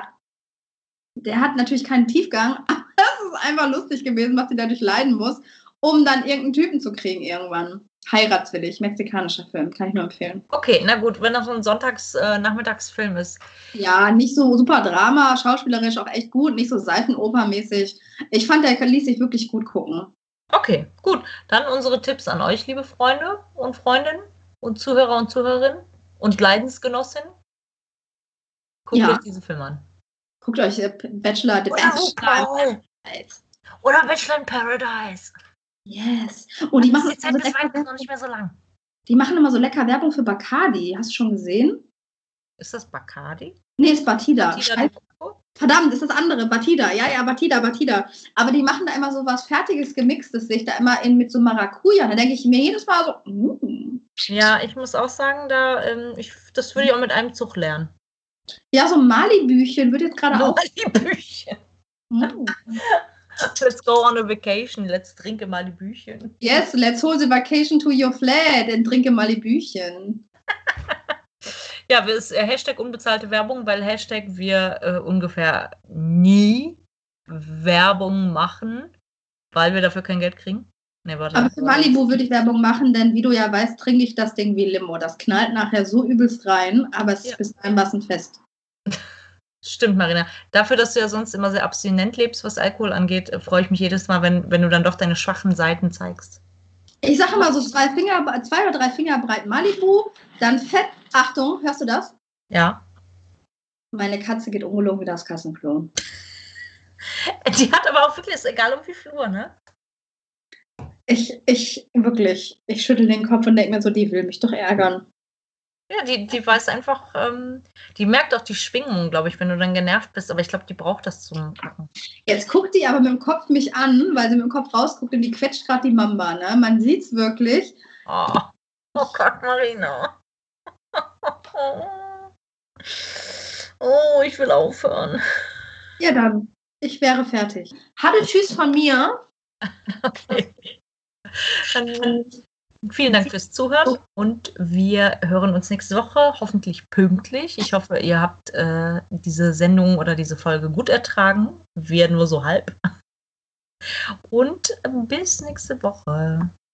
[SPEAKER 2] der hat natürlich keinen Tiefgang, aber es ist einfach lustig gewesen, was sie dadurch leiden muss, um dann irgendeinen Typen zu kriegen irgendwann. Heiratswillig, mexikanischer Film, kann ich nur empfehlen.
[SPEAKER 1] Okay, na gut, wenn das so ein Sonntags-Nachmittagsfilm äh, ist.
[SPEAKER 2] Ja, nicht so super Drama, schauspielerisch auch echt gut, nicht so Seifenoper-mäßig. Ich fand, der ließ sich wirklich gut gucken.
[SPEAKER 1] Okay, gut. Dann unsere Tipps an euch, liebe Freunde und Freundinnen und Zuhörer und Zuhörerinnen und Leidensgenossinnen. Guckt
[SPEAKER 2] Ja.
[SPEAKER 1] euch diesen Film an.
[SPEAKER 2] Guckt euch äh, Bachelor, The
[SPEAKER 1] Bachelor. Oder Bachelor in Paradise.
[SPEAKER 2] Yes. Und die machen,
[SPEAKER 1] die Zeit bis Weihnachten noch nicht mehr so lang.
[SPEAKER 2] Die machen immer so lecker Werbung für Bacardi. Hast du schon gesehen?
[SPEAKER 1] Ist das Bacardi?
[SPEAKER 2] Nee, ist Batida.
[SPEAKER 1] Batida
[SPEAKER 2] Verdammt, ist das andere. Batida. Ja, ja, Batida, Batida. Aber die machen da immer so was Fertiges, Gemixtes, sich da immer in, mit so Maracuja. Da denke ich mir jedes Mal so, mm.
[SPEAKER 1] Ja, ich muss auch sagen, da, ähm, ich, das würde ich auch mit einem Zug lernen.
[SPEAKER 2] Ja, so Mali-Büchchen wird jetzt gerade auch.
[SPEAKER 1] Mali-Büchchen.
[SPEAKER 2] Mm.
[SPEAKER 1] Let's go on a vacation. Let's trinke Mali-Büchchen.
[SPEAKER 2] Yes, let's hold the vacation to your flat and trinke Mali-Büchchen.
[SPEAKER 1] Ja, wir ist äh, Hashtag unbezahlte Werbung, weil Hashtag wir äh, ungefähr nie Werbung machen, weil wir dafür kein Geld kriegen. Nee, warte,
[SPEAKER 2] Aber für Malibu würde ich Werbung machen, denn wie du ja weißt, trinke ich das Ding wie Limo. Das knallt nachher so übelst rein, aber es
[SPEAKER 1] Ja.
[SPEAKER 2] ist bis dahin was ein Fest.
[SPEAKER 1] Stimmt, Marina. Dafür, dass du ja sonst immer sehr abstinent lebst, was Alkohol angeht, äh, freue ich mich jedes Mal, wenn, wenn du dann doch deine schwachen Seiten zeigst.
[SPEAKER 2] Ich sage immer so zwei, Finger, zwei oder drei Finger breit Malibu, dann Fett. Achtung, hörst du das?
[SPEAKER 1] Ja.
[SPEAKER 2] Meine Katze geht ungelogen wieder aufs Kassenklo.
[SPEAKER 1] Die hat aber auch wirklich, ist egal um wie Flur, ne?
[SPEAKER 2] Ich, ich, wirklich, ich schüttel den Kopf und denke mir so, die will mich doch ärgern.
[SPEAKER 1] Ja, die, die weiß einfach, ähm, die merkt auch die Schwingung, glaube ich, wenn du dann genervt bist, aber ich glaube, die braucht das zum Kacken.
[SPEAKER 2] Jetzt guckt die aber mit dem Kopf mich an, weil sie mit dem Kopf rausguckt und die quetscht gerade die Mamba, ne? Man sieht's wirklich.
[SPEAKER 1] Oh, oh Gott, Marina. Oh, ich will aufhören.
[SPEAKER 2] Ja, dann. Ich wäre fertig. Hallo, tschüss von mir.
[SPEAKER 1] Okay. Dann vielen Dank fürs Zuhören und wir hören uns nächste Woche, hoffentlich pünktlich. Ich hoffe, ihr habt äh, diese Sendung oder diese Folge gut ertragen. Wir nur so halb. Und bis nächste Woche.